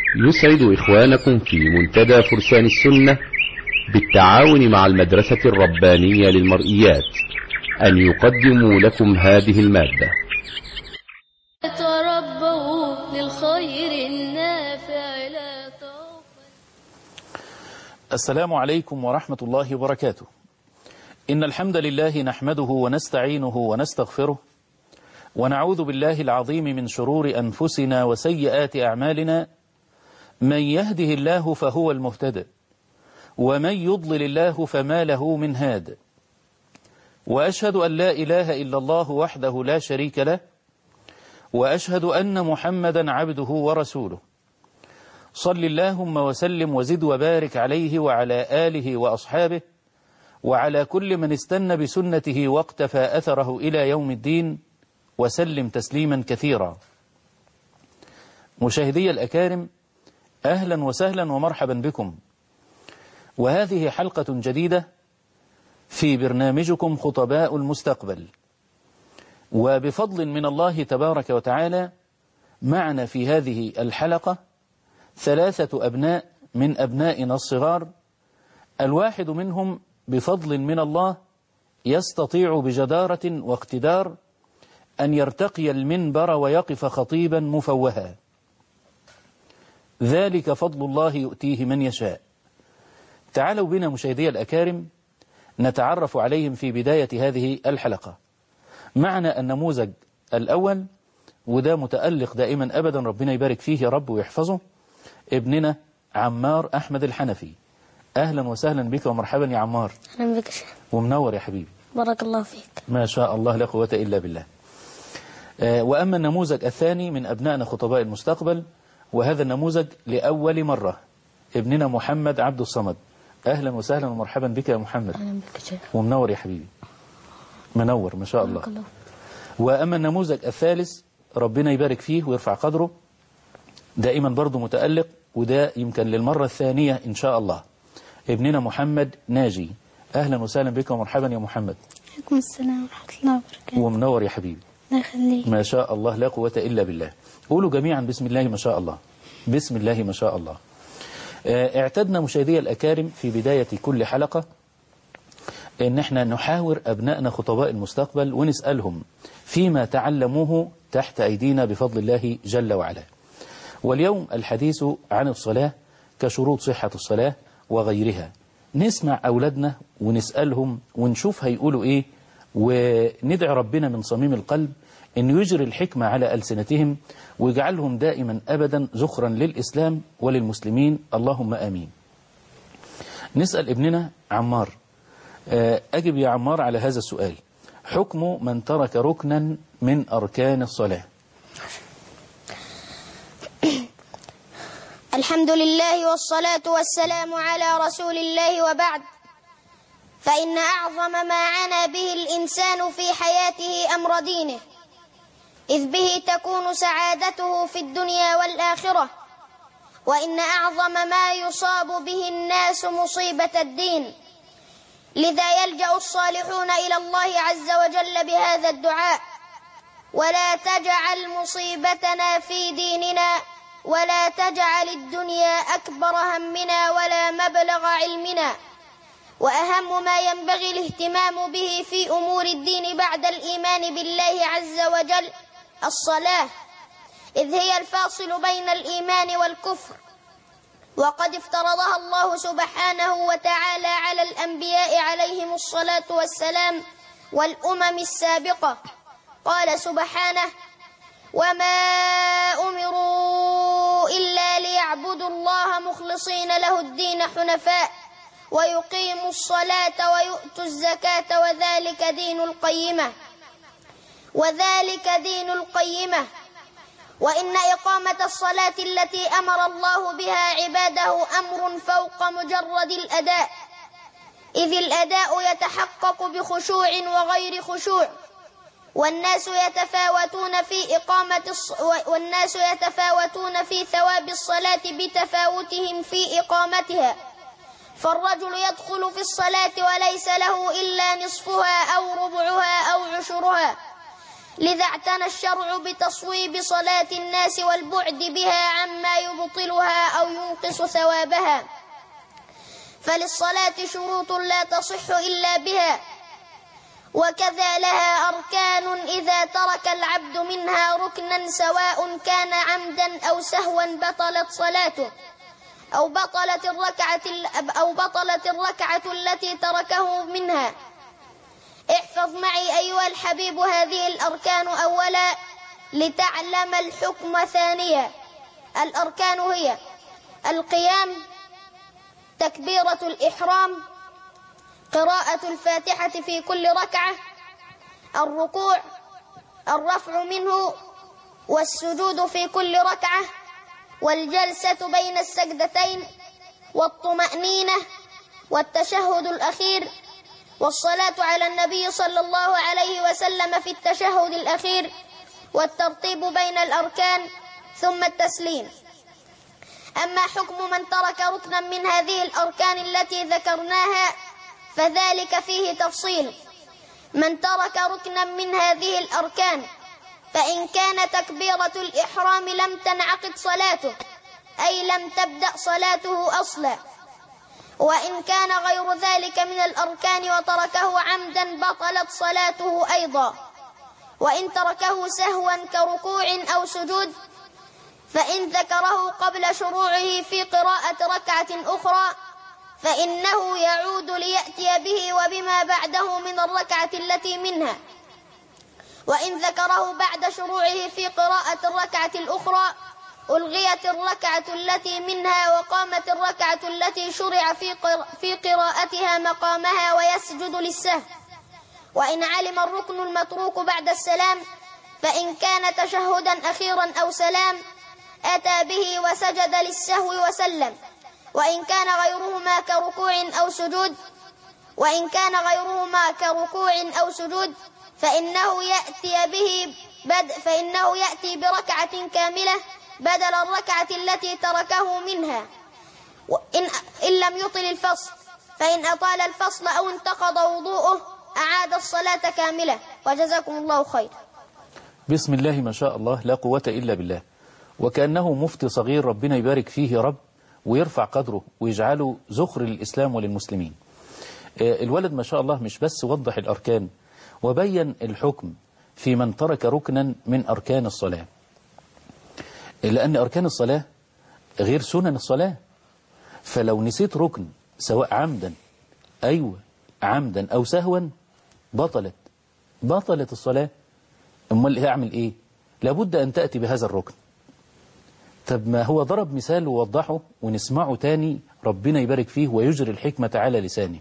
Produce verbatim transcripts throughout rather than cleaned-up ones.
يسعد إخوانكم في منتدى فرسان السنة بالتعاون مع المدرسة الربانية للمرئيات أن يقدموا لكم هذه المادة. تربوا للخير النافع لا توفى. السلام عليكم ورحمة الله وبركاته. إن الحمد لله نحمده ونستعينه ونستغفره ونعوذ بالله العظيم من شرور أنفسنا وسيئات أعمالنا. من يهده الله فهو المهتدى ومن يضلل الله فما له من هاد. وأشهد أن لا إله إلا الله وحده لا شريك له، وأشهد أن محمدا عبده ورسوله. صل اللهم وسلم وزد وبارك عليه وعلى آله وأصحابه وعلى كل من استنى بسنته واقتفى أثره إلى يوم الدين، وسلم تسليما كثيرا. مشاهدي الأكارم، أهلا وسهلا ومرحبا بكم، وهذه حلقة جديدة في برنامجكم خطباء المستقبل. وبفضل من الله تبارك وتعالى معنا في هذه الحلقة ثلاثة أبناء من أبنائنا الصغار، الواحد منهم بفضل من الله يستطيع بجدارة واقتدار أن يرتقي المنبر ويقف خطيبا مفوها، ذلك فضل الله يؤتيه من يشاء. تعالوا بنا مشاهدي الأكارم نتعرف عليهم في بداية هذه الحلقة. معنا النموذج الأول، وده متألق دائما أبدا، ربنا يبارك فيه يا رب ويحفظه، ابننا عمار أحمد الحنفي. أهلا وسهلا بك ومرحبا يا عمار. أهلا بك شيخ. ومنور يا حبيبي. بارك الله فيك. ما شاء الله لا قوة إلا بالله. آه وأما النموذج الثاني من أبنائنا خطباء المستقبل، وهذا النموذج لأول مرة، ابننا محمد عبد الصمد. أهلا وسهلا ومرحبا بك يا محمد. أهلا بك شيخ. ومنور يا حبيبي، منور ما شاء الله. الله. وأما النموذج الثالث، ربنا يبارك فيه ويرفع قدره، دائما برضو متألق، وده يمكن للمرة الثانية إن شاء الله، ابننا محمد ناجي. أهلا وسهلا بك ومرحبا يا محمد. عليكم السلام ورحمة الله وبركاته. ومنور يا حبيبي. الله يخليك. ما شاء الله لا قوة إلا بالله. قولوا جميعا بسم الله ما شاء الله. بسم الله ما شاء الله. اعتدنا مشاهدي الأكارم في بداية كل حلقة ان احنا نحاور أبنائنا خطباء المستقبل ونسألهم فيما تعلموه تحت أيدينا بفضل الله جل وعلا. واليوم الحديث عن الصلاة كشروط صحة الصلاة وغيرها. نسمع أولادنا ونسألهم ونشوف هيقولوا إيه، وندعي ربنا من صميم القلب أن يجري الحكمة على ألسنتهم ويجعلهم دائما أبدا ذخرا للإسلام وللمسلمين، اللهم آمين. نسأل ابننا عمار. أجب يا عمار على هذا السؤال: حكم من ترك ركنا من أركان الصلاة؟ الحمد لله والصلاة والسلام على رسول الله، وبعد، فإن أعظم ما عانى به الإنسان في حياته أمر دينه، إذ به تكون سعادته في الدنيا والآخرة، وإن أعظم ما يصاب به الناس مصيبة الدين. لذا يلجأ الصالحون إلى الله عز وجل بهذا الدعاء: ولا تجعل مصيبتنا في ديننا، ولا تجعل الدنيا أكبر همنا ولا مبلغ علمنا. وأهم ما ينبغي الاهتمام به في أمور الدين بعد الإيمان بالله عز وجل الصلاة، إذ هي الفاصل بين الإيمان والكفر، وقد افترضها الله سبحانه وتعالى على الأنبياء عليهم الصلاة والسلام والأمم السابقة. قال سبحانه: وما أمروا إلا ليعبدوا الله مخلصين له الدين حنفاء ويقيموا الصلاة ويؤتوا الزكاة وذلك دين القيمة وذلك دين القيمة وإن إقامة الصلاة التي أمر الله بها عباده أمر فوق مجرد الأداء، إذ الأداء يتحقق بخشوع وغير خشوع، والناس يتفاوتون في إقامة الص... والناس يتفاوتون في ثواب الصلاة بتفاوتهم في إقامتها. فالرجل يدخل في الصلاة وليس له إلا نصفها أو ربعها أو عشرها، لذا اعتنى الشرع بتصويب صلاة الناس والبعد بها عما يبطلها أو ينقص ثوابها، فللصلاة شروط لا تصح إلا بها، وكذا لها أركان إذا ترك العبد منها ركنا سواء كان عمدا أو سهوا بطلت صلاته، أو بطلت الركعة أو بطلت الركعة التي تركه منها. احفظ معي أيها الحبيب هذه الأركان أولا لتعلم الحكم ثانيا. الأركان هي: القيام، تكبيرة الإحرام، قراءة الفاتحة في كل ركعة، الركوع، الرفع منه، والسجود في كل ركعة، والجلسة بين السجدتين، والطمأنينة، والتشهد الأخير، والصلاة على النبي صلى الله عليه وسلم في التشهد الأخير، والترتيب بين الأركان، ثم التسليم. أما حكم من ترك ركنا من هذه الأركان التي ذكرناها فذلك فيه تفصيل. من ترك ركنا من هذه الأركان فإن كان تكبيرة الإحرام لم تنعقد صلاته، أي لم تبدأ صلاته أصلا، وإن كان غير ذلك من الأركان وتركه عمدا بطلت صلاته أيضا. وإن تركه سهوا كركوع أو سجود فإن ذكره قبل شروعه في قراءة ركعة أخرى فإنه يعود ليأتي به وبما بعده من الركعة التي منها، وإن ذكره بعد شروعه في قراءة الركعة الأخرى ألغيت الركعة التي منها وقامت الركعة التي شرع في قراءتها مقامها ويسجد للسهو. وإن علم الركن المتروك بعد السلام فإن كان تشهدا أخيرا أو سلام أتى به وسجد للسهو وسلم. وإن كان غيرهما كركوع أو سجود وإن كان غيرهما كركوع أو سجود فإنه يأتي به بد فإنه يأتي بركعة كاملة بدل الركعة التي تركه منها، وإن إن لم يطل الفصل، فإن أطال الفصل أو انتقض وضوءه أعاد الصلاة كاملة. وجزاكم الله خير. بسم الله ما شاء الله، لا قوة إلا بالله. وكأنه مفتي صغير، ربنا يبارك فيه يا رب ويرفع قدره ويجعله ذخر للإسلام وللمسلمين. الولد ما شاء الله مش بس وضح الأركان وبين الحكم في من ترك ركنا من أركان الصلاة، لأن أركان الصلاة غير سنن الصلاة. فلو نسيت ركن سواء عمدا أيوة عمدا أو سهوا بطلت بطلت الصلاة. أمال هعمل إيه؟ لابد أن تأتي بهذا الركن. طب ما هو ضرب مثال ووضحه ونسمعه تاني، ربنا يبارك فيه ويجري الحكمة على لسانه.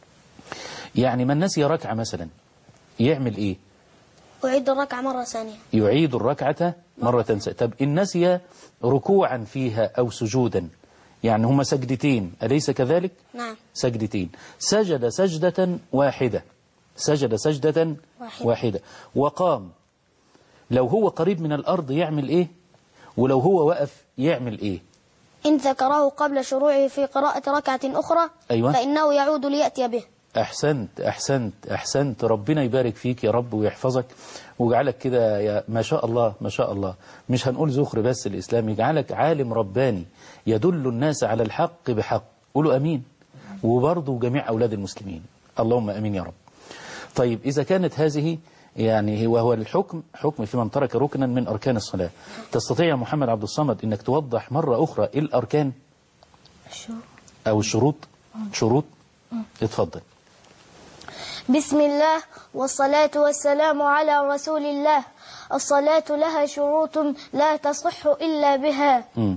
يعني من نسي ركعة مثلا يعمل إيه؟ أعيد الركعة مرة ثانية. يعيد الركعة مرة ثانية. طب إن نسي ركوعا فيها أو سجودا، يعني هما سجدتين أليس كذلك؟ نعم. سجدتين، سجد سجدة واحدة سجد سجدة واحدة, واحدة. وقام. لو هو قريب من الأرض يعمل إيه؟ ولو هو وقف يعمل إيه؟ إن ذكره قبل شروعه في قراءة ركعة أخرى أيوة. فإنه يعود ليأتي به. أحسنت أحسنت أحسنت ربنا يبارك فيك يا رب ويحفظك ويجعلك كده يا ما شاء الله ما شاء الله. مش هنقول ذخر بس الإسلام، يجعلك عالم رباني يدل الناس على الحق بحق. قولوا أمين. وبرضه جميع أولاد المسلمين اللهم أمين يا رب. طيب إذا كانت هذه يعني وهو الحكم حكم في من ترك ركنا من أركان الصلاة، تستطيع يا محمد عبد الصمد أنك توضح مرة أخرى إيه الأركان أو الشروط؟ شروط اتفضل. بسم الله والصلاة والسلام على رسول الله. الصلاة لها شروط لا تصح إلا بها. م.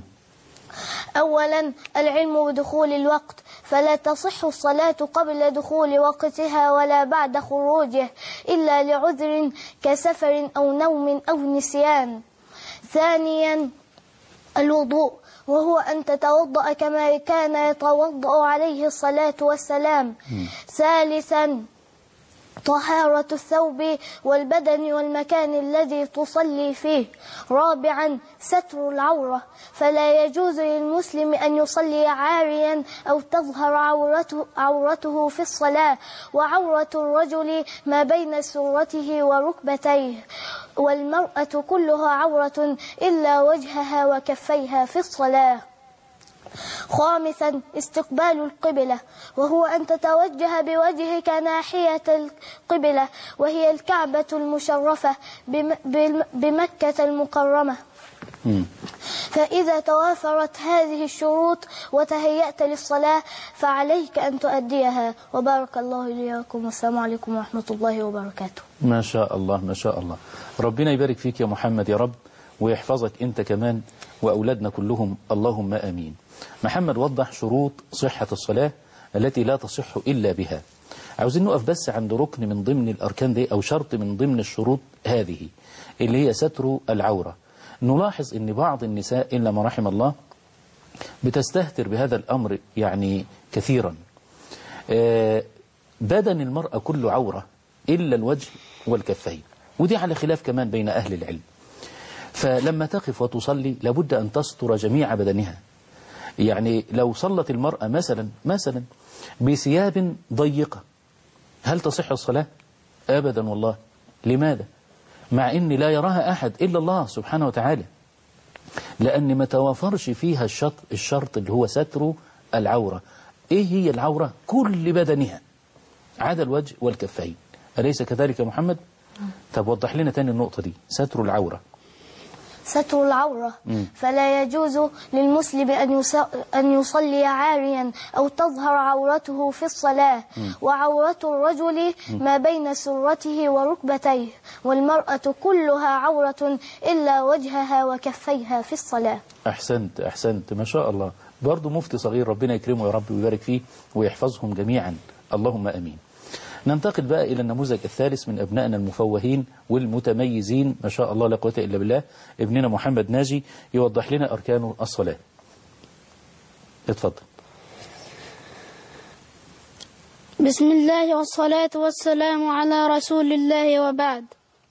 أولا العلم بدخول الوقت، فلا تصح الصلاة قبل دخول وقتها ولا بعد خروجه إلا لعذر كسفر أو نوم أو نسيان. ثانيا الوضوء، وهو أن تتوضأ كما كان يتوضأ عليه الصلاة والسلام. م. ثالثا طهارة الثوب والبدن والمكان الذي تصلي فيه. رابعا ستر العورة، فلا يجوز للمسلم أن يصلي عاريا أو تظهر عورته, عورته في الصلاة. وعورة الرجل ما بين سرته وركبتيه، والمرأة كلها عورة إلا وجهها وكفيها في الصلاة. خامسا استقبال القبلة، وهو أن تتوجه بوجهك ناحية القبلة، وهي الكعبة المشرفة بمكة المكرمة. فإذا توافرت هذه الشروط وتهيأت للصلاة فعليك أن تؤديها. وبارك الله لي ولكم، والسلام عليكم ورحمة الله وبركاته. ما شاء الله ما شاء الله. ربنا يبارك فيك يا محمد يا رب، ويحفظك أنت كمان وأولادنا كلهم، اللهم آمين. محمد وضح شروط صحة الصلاة التي لا تصح إلا بها. عاوزين نقف بس عند ركن من ضمن الأركان دي، أو شرط من ضمن الشروط هذه اللي هي ستر العورة. نلاحظ أن بعض النساء إلا ما رحم الله بتستهتر بهذا الأمر يعني كثيرا. بدن المرأة كله عورة إلا الوجه والكفين، ودي على خلاف كمان بين أهل العلم. فلما تقف وتصلي لابد أن تستر جميع بدنها. يعني لو صلت المرأة مثلا مثلا بثياب ضيقة، هل تصح الصلاة؟ أبدا والله. لماذا؟ مع أن لا يراها أحد إلا الله سبحانه وتعالى، لأن ما توافرش فيها الشرط, الشرط اللي هو ستر العورة. إيه هي العورة؟ كل بدنها عدا الوجه والكفين. أليس كذلك يا محمد؟ طب وضح لنا تاني النقطة دي، ستر العورة. ستر العورة، فلا يجوز للمسلم أن يصلي عاريا أو تظهر عورته في الصلاة. وعورة الرجل ما بين سرته وركبتيه، والمرأة كلها عورة إلا وجهها وكفيها في الصلاة. أحسنت أحسنت ما شاء الله. برضو مفتي صغير، ربنا يكرمه يا رب ويبارك فيه ويحفظهم جميعا، اللهم أمين. ننتقل بقى إلى النموذج الثالث من أبنائنا المفوهين والمتميزين ما شاء الله لا قوة إلا بالله، ابننا محمد ناجي يوضح لنا أركان الصلاة. اتفضل. بسم الله والصلاة والسلام على رسول الله، وبعد.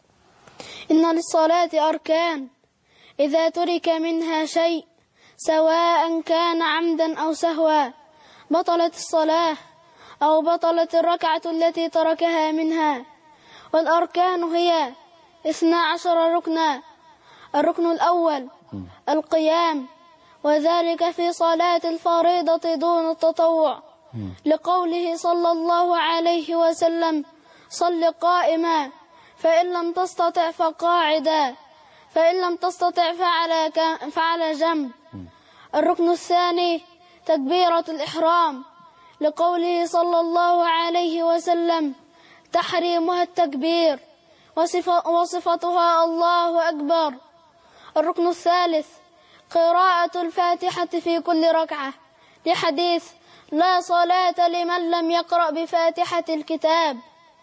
إن للصلاة أركان، إذا ترك منها شيء سواء كان عمدا أو سهوا بطلت الصلاة، أو بطلت الركعة التي تركها منها. والأركان هي اثنا عشر ركنا. الركن الأول القيام، وذلك في صلاة الفريضة دون التطوع، لقوله صلى الله عليه وسلم: صل قائما، فإن لم تستطع فقاعدا، فإن لم تستطع فعلى فعلى جنب. الركن الثاني تكبيرة الإحرام، لقوله صلى الله عليه وسلم: تحريمها التكبير، وصفتها الله أكبر. الركن الثالث قراءة الفاتحة في كل ركعة، لحديث: لا صلاة لمن لم يقرأ بفاتحة الكتاب.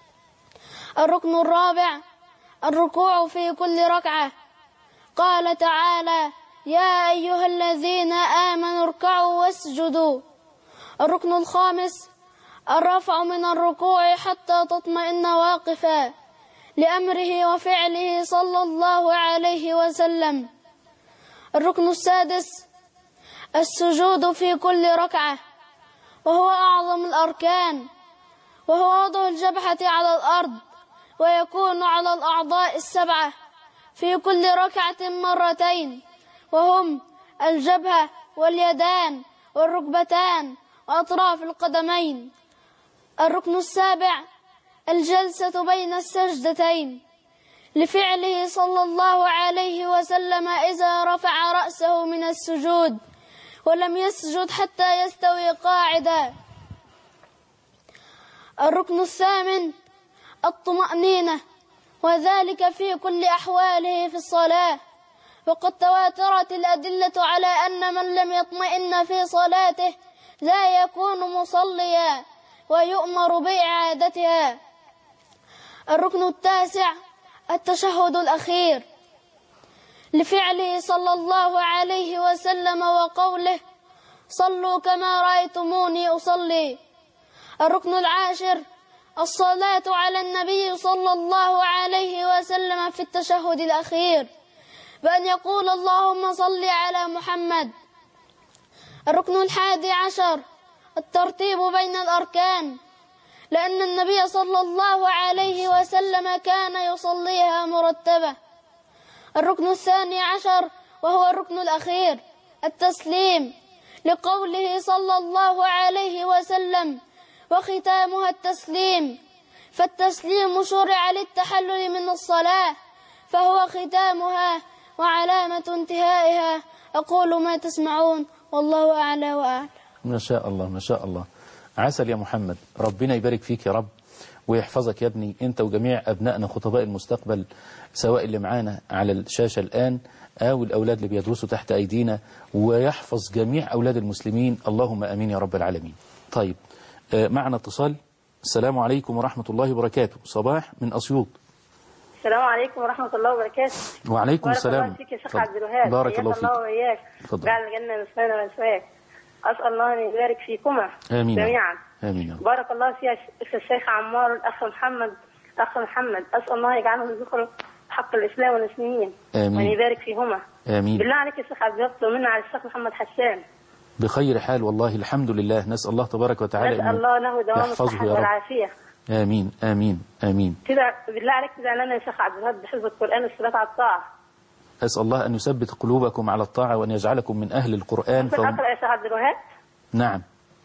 الركن الرابع الركوع في كل ركعة، قال تعالى: يا أيها الذين آمنوا اركعوا واسجدوا. الركن الخامس الرفع من الركوع حتى تطمئن واقفا، لأمره وفعله صلى الله عليه وسلم. الركن السادس السجود في كل ركعة، وهو أعظم الأركان، وهو وضع الجبهة على الأرض، ويكون على الأعضاء السبعة في كل ركعة مرتين، وهم الجبهة واليدان والركبتان وأطراف القدمين. الركن السابع الجلسة بين السجدتين، لفعله صلى الله عليه وسلم إذا رفع رأسه من السجود ولم يسجد حتى يستوي قاعدا. الركن الثامن الطمأنينة، وذلك في كل أحواله في الصلاة، وقد تواترت الأدلة على أن من لم يطمئن في صلاته لا يكون مصليا، ويؤمر بإعادتها. الركن التاسع التشهد الأخير، لفعله صلى الله عليه وسلم وقوله: صلوا كما رأيتموني أصلي. الركن العاشر الصلاة على النبي صلى الله عليه وسلم في التشهد الأخير بأن يقول اللهم صل على محمد. الركن الحادي عشر الترتيب بين الأركان، لأن النبي صلى الله عليه وسلم كان يصليها مرتبة. الركن الثاني عشر وهو الركن الأخير التسليم، لقوله صلى الله عليه وسلم وختامها التسليم، فالتسليم شرع للتحلل من الصلاة فهو ختامها وعلامة انتهائها. أقول ما تسمعون والله أعلى وأعلى. ما شاء الله ما شاء الله. عسل يا محمد، ربنا يبارك فيك يا رب ويحفظك يا ابني انت وجميع ابنائنا خطباء المستقبل، سواء اللي معانا على الشاشة الآن او الاولاد اللي بيدرسوا تحت ايدينا، ويحفظ جميع اولاد المسلمين، اللهم امين يا رب العالمين. طيب معنا اتصال. السلام عليكم ورحمة الله وبركاته. صباح من أسيوط. السلام عليكم ورحمة الله وبركاته. وعليكم السلام. بارك الله فيك يا شيخ عبد الوهاب. بارك الله فيك. الله وإياك. جعل الجنة مثوانا ومثواك. أسأل الله أن يبارك فيكما آمين جميعا. آمين. بارك الله فيك الشيخ عمار والأخ محمد الأخ محمد أسأل الله يجعلهم ذكر حق الإسلام والمسلمين. آمين. وأن يبارك فيهما. آمين. بالله عليك يا شيخ عبد الوهاب طمنا على الشيخ محمد حسان. بخير حال والله الحمد لله، نسأل الله تبارك وتعالى نسأل الله له دوام الصحة والعافية. آمين آمين آمين. كده بالله عليك كده لنا يا شيخ عبد الوهاب بحفظ القرآن والصلاة على الطاعة. أسأل الله أن يثبت قلوبكم على الطاعة وأن يجعلكم من أهل القرآن. ممكن أقرأ يا شيخ عبد الوهاب؟ نعم.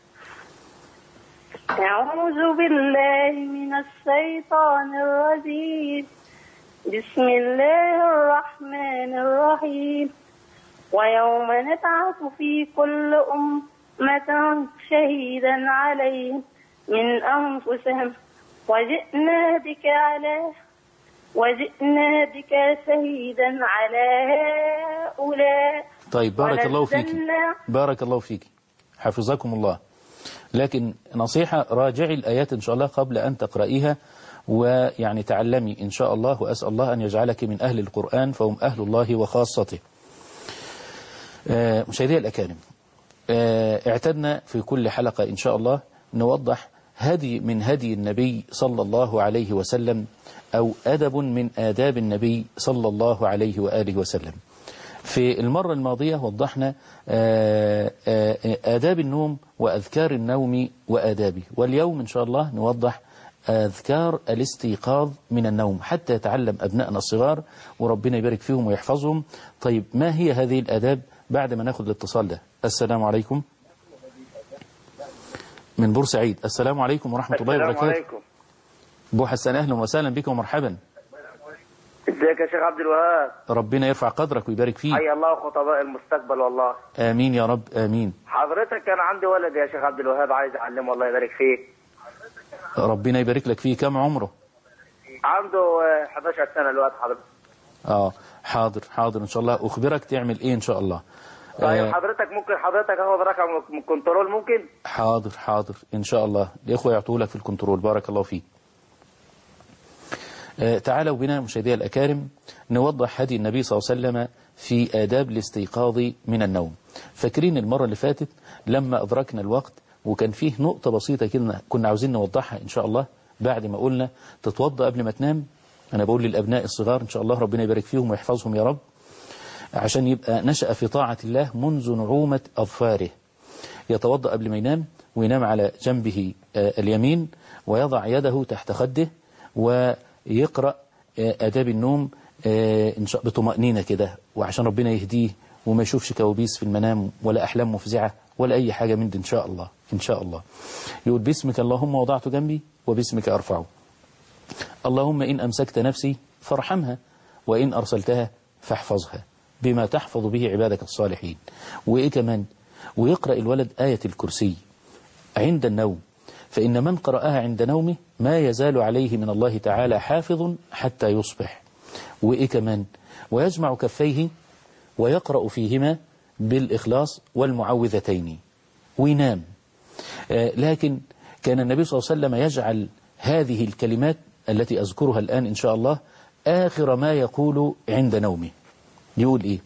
أعوذ بالله من الشيطان الرجيم، بسم الله الرحمن الرحيم. ويوم نبعث في كل أمة شهيدا عليهم من أنفسهم وجئنا بك على وجئنا بك شهيدا على هؤلاء. طيب بارك الله فيك بارك الله فيك حفظكم الله. لكن نصيحة، راجعي الآيات إن شاء الله قبل أن تقرأيها، ويعني تعلمي إن شاء الله، وأسأل الله أن يجعلك من أهل القرآن فهم أهل الله وخاصته. آه مشاهدي الأكارم، آه اعتدنا في كل حلقة إن شاء الله نوضح هدي من هدي النبي صلى الله عليه وسلم، أو أدب من آداب النبي صلى الله عليه وآله وسلم. في المرة الماضية وضحنا آه آه آداب النوم وأذكار النوم وآدابه، واليوم إن شاء الله نوضح أذكار الاستيقاظ من النوم حتى يتعلم أبنائنا الصغار وربنا يبارك فيهم ويحفظهم. طيب ما هي هذه الآداب بعد ما ناخذ الاتصال ده؟ السلام عليكم من بورسعيد. السلام عليكم ورحمة الله وبركاته. السلام عليكم. أبو حسن أهلا وسهلا بكم ومرحبا. ازيك يا شيخ عبد الوهاب؟ ربنا يرفع قدرك ويبارك فيك. حي الله خطباء المستقبل والله. آمين يا رب آمين. حضرتك كان عندي ولد يا شيخ عبد الوهاب عايز أعلمه الله يبارك فيه. ربنا يبارك لك فيه. كم عمره؟ عنده إحدى عشرة سنة الوقت حضرتك. اه حاضر حاضر ان شاء الله اخبرك تعمل ايه ان شاء الله. طيب آه حضرتك ممكن حضرتك اخد رقم من الكنترول ممكن؟ حاضر حاضر ان شاء الله الاخوه يعطوا لك في الكنترول. بارك الله فيك. آه تعالوا بنا مشاهدي الأكارم نوضح هدي النبي صلى الله عليه وسلم في آداب الاستيقاظ من النوم. فاكرين المرة اللي فاتت لما أدركنا الوقت وكان فيه نقطة بسيطة كده كنا عاوزين نوضحها إن شاء الله بعد ما قلنا تتوضأ قبل ما تنام. أنا بقول للأبناء الصغار إن شاء الله ربنا يبارك فيهم ويحفظهم يا رب، عشان يبقى نشأ في طاعة الله منذ نعومة أظفاره. يتوضأ قبل ما ينام وينام على جنبه آه اليمين ويضع يده تحت خده ويقرأ آه آداب النوم آه بطمأنينة كده، وعشان ربنا يهديه وما يشوفش كوابيس في المنام ولا أحلام مفزعة ولا أي حاجة من دي إن شاء الله. إن شاء الله يقول باسمك اللهم وضعت جنبي وباسمك أرفعه. اللهم إن أمسكت نفسي فارحمها وإن أرسلتها فاحفظها بما تحفظ به عبادك الصالحين. وإيه كمان؟ ويقرأ الولد آية الكرسي عند النوم، فإن من قرأها عند نومه ما يزال عليه من الله تعالى حافظ حتى يصبح. وإيه كمان؟ ويجمع كفيه ويقرأ فيهما بالإخلاص والمعوذتين وينام. آه لكن كان النبي صلى الله عليه وسلم يجعل هذه الكلمات التي أذكرها الآن إن شاء الله آخر ما يقول عند نومه. يقول إيه؟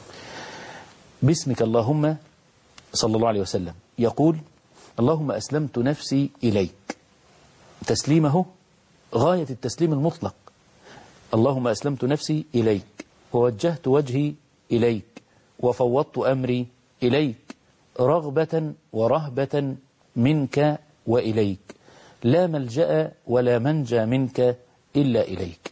باسمك اللهم صلى الله عليه وسلم يقول اللهم أسلمت نفسي إليك تسليمه غاية التسليم المطلق. اللهم أسلمت نفسي إليك ووجهت وجهي إليك وفوضت أمري إليك رغبة ورهبة منك وإليك لا ملجأ ولا منجى منك إلا إليك.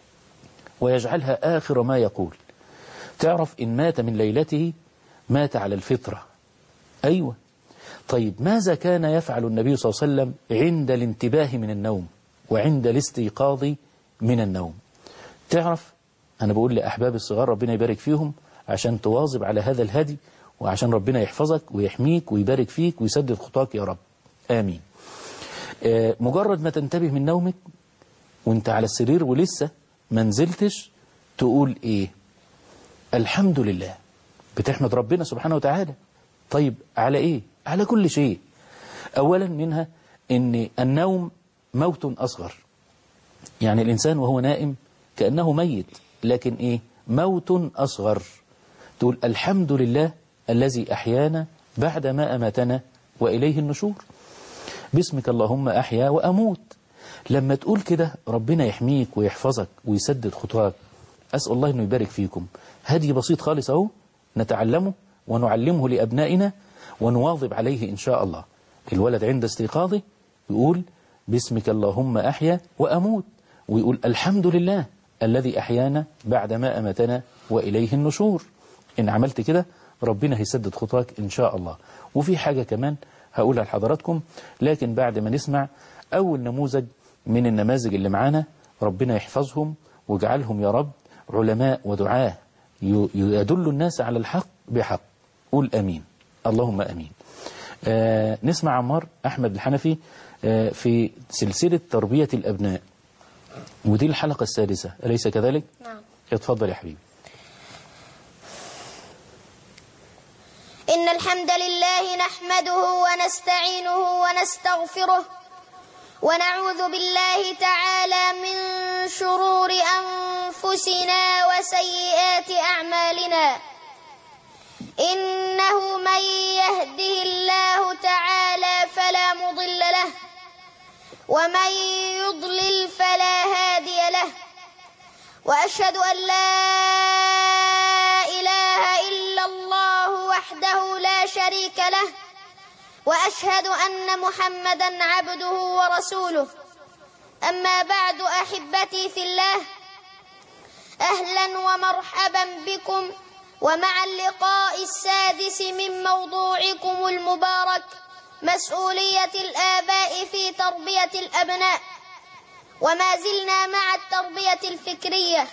ويجعلها آخر ما يقول. تعرف إن مات من ليلته مات على الفطرة. أيوة. طيب ماذا كان يفعل النبي صلى الله عليه وسلم عند الانتباه من النوم وعند الاستيقاظ من النوم؟ تعرف أنا بقول لأحباب الصغار ربنا يبارك فيهم عشان تواظب على هذا الهدي وعشان ربنا يحفظك ويحميك ويبارك فيك ويسدد خطاك يا رب آمين. آه مجرد ما تنتبه من نومك وانت على السرير ولسه ما نزلتش تقول ايه؟ الحمد لله. بتحمد ربنا سبحانه وتعالى. طيب على ايه؟ على كل شيء. اولا منها ان النوم موت اصغر، يعني الانسان وهو نائم كأنه ميت، لكن ايه؟ موت اصغر. تقول الحمد لله الذي احيانا بعد ما اماتنا واليه النشور. باسمك اللهم احيا واموت. لما تقول كده ربنا يحميك ويحفظك ويسدد خطاك. أسأل الله أنه يبارك فيكم. هدي بسيط خالص أهو نتعلمه ونعلمه لأبنائنا ونواظب عليه إن شاء الله. الولد عند استيقاظه يقول باسمك اللهم أحيا وأموت، ويقول الحمد لله الذي أحيانا بعدما أماتنا وإليه النشور. إن عملت كده ربنا هيسدد خطاك إن شاء الله. وفي حاجة كمان هقولها لحضراتكم، لكن بعد ما نسمع أول نموذج من النماذج اللي معانا ربنا يحفظهم واجعلهم يا رب علماء ودعاة يدلوا الناس على الحق بحق. قول أمين. اللهم أمين. آه نسمع عمار أحمد الحنفي آه في سلسلة تربية الأبناء، ودي الحلقة السادسة أليس كذلك؟ نعم. اتفضل يا حبيبي. إن الحمد لله نحمده ونستعينه ونستغفره ونعوذ بالله تعالى من شرور أنفسنا وسيئات أعمالنا. إنه من يهده الله تعالى فلا مضل له ومن يضلل فلا هادي له، وأشهد أن لا إله إلا الله وحده لا شريك له، وأشهد أن محمدا عبده ورسوله. أما بعد أحبتي في الله، أهلا ومرحبا بكم ومع اللقاء السادس من موضوعكم المبارك مسؤولية الآباء في تربية الأبناء. وما زلنا مع التربية الفكرية،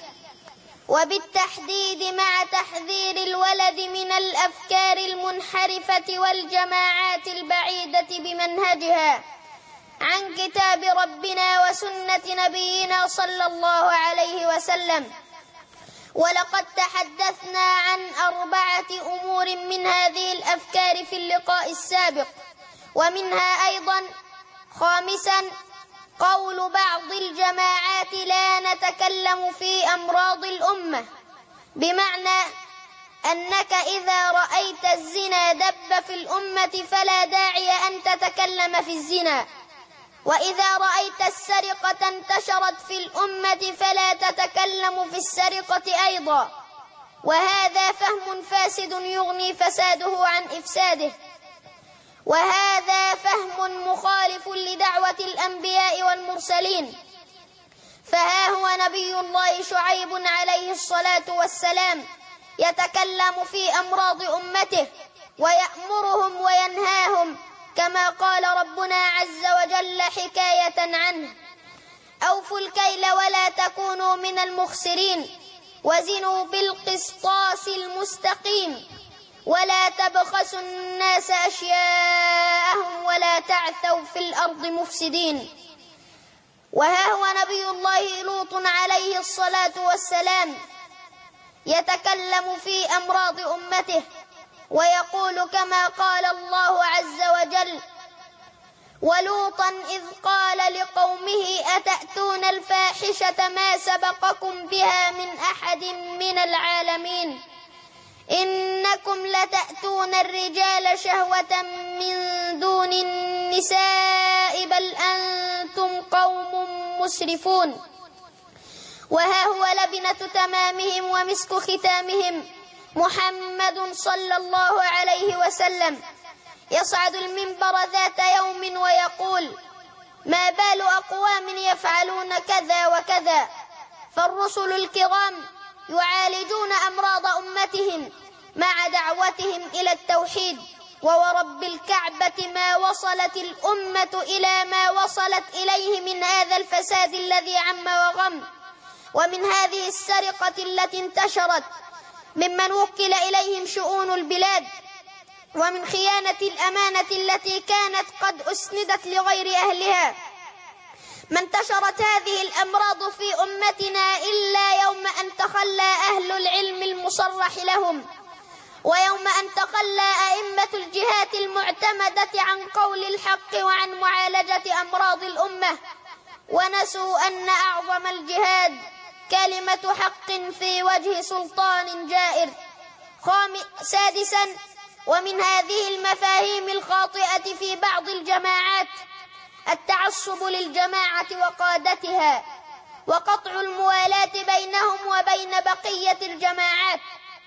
وبالتحديد مع تحذير الولد من الأفكار المنحرفة والجماعات البعيدة بمنهجها عن كتاب ربنا وسنة نبينا صلى الله عليه وسلم. ولقد تحدثنا عن أربعة أمور من هذه الأفكار في اللقاء السابق، ومنها أيضا خامسا قول بعض الجماعات لا نتكلم في أمراض الأمة، بمعنى أنك إذا رأيت الزنا دب في الأمة فلا داعي أن تتكلم في الزنا، وإذا رأيت السرقة انتشرت في الأمة فلا تتكلم في السرقة أيضا. وهذا فهم فاسد يغني فساده عن إفساده، وهذا فهم مخالف لدعوة الأنبياء والمرسلين. فها هو نبي الله شعيب عليه الصلاة والسلام يتكلم في أمراض أمته ويأمرهم وينهاهم، كما قال ربنا عز وجل حكاية عنه: أوفوا الكيل ولا تكونوا من المخسرين وزنوا بالقسطاس المستقيم ولا تبخسوا الناس أشياءهم ولا تعثوا في الأرض مفسدين. وها هو نبي الله لوط عليه الصلاة والسلام يتكلم في أمراض أمته ويقول كما قال الله عز وجل: ولوطا إذ قال لقومه أتأتون الفاحشة ما سبقكم بها من أحد من العالمين إنكم لتأتون الرجال شهوة من دون النساء بل أنتم قوم مسرفون. وها هو لبنة تمامهم ومسك ختامهم محمد صلى الله عليه وسلم يصعد المنبر ذات يوم ويقول: ما بال أقوام يفعلون كذا وكذا. فالرسل الكرام يعالجون أمراض أمتهم مع دعوتهم إلى التوحيد. وورب الكعبة ما وصلت الأمة إلى ما وصلت إليه من هذا الفساد الذي عم وغم، ومن هذه السرقة التي انتشرت ممن وكل إليهم شؤون البلاد، ومن خيانة الأمانة التي كانت قد أسندت لغير أهلها. ما انتشرت هذه الأمراض في أمتنا إلا يوم أن تخلى أهل العلم المصرح لهم، ويوم أن تخلى أئمة الجهات المعتمدة عن قول الحق وعن معالجة أمراض الأمة، ونسوا أن أعظم الجهاد كلمة حق في وجه سلطان جائر. سادسا، ومن هذه المفاهيم الخاطئة في بعض الجماعات التعصب للجماعة وقادتها، وقطع الموالاة بينهم وبين بقية الجماعات.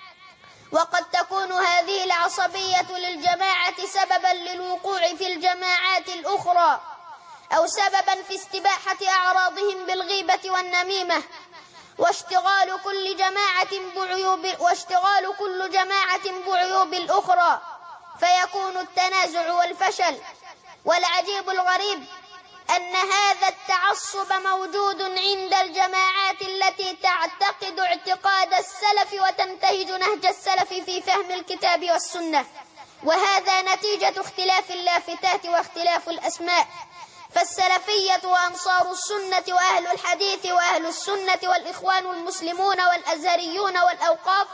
وقد تكون هذه العصبية للجماعة سببا للوقوع في الجماعات الأخرى، أو سببا في استباحة أعراضهم بالغيبة والنميمة، واشتغال كل جماعة بعيوب واشتغال كل جماعة بعيوب الأخرى، فيكون التنازع والفشل. والعجيب الغريب أن هذا التعصب موجود عند الجماعات التي تعتقد اعتقاد السلف وتنتهج نهج السلف في فهم الكتاب والسنة، وهذا نتيجة اختلاف اللافتات واختلاف الأسماء. فالسلفية وأنصار السنة وأهل الحديث وأهل السنة والإخوان المسلمون والأزهريون والأوقاف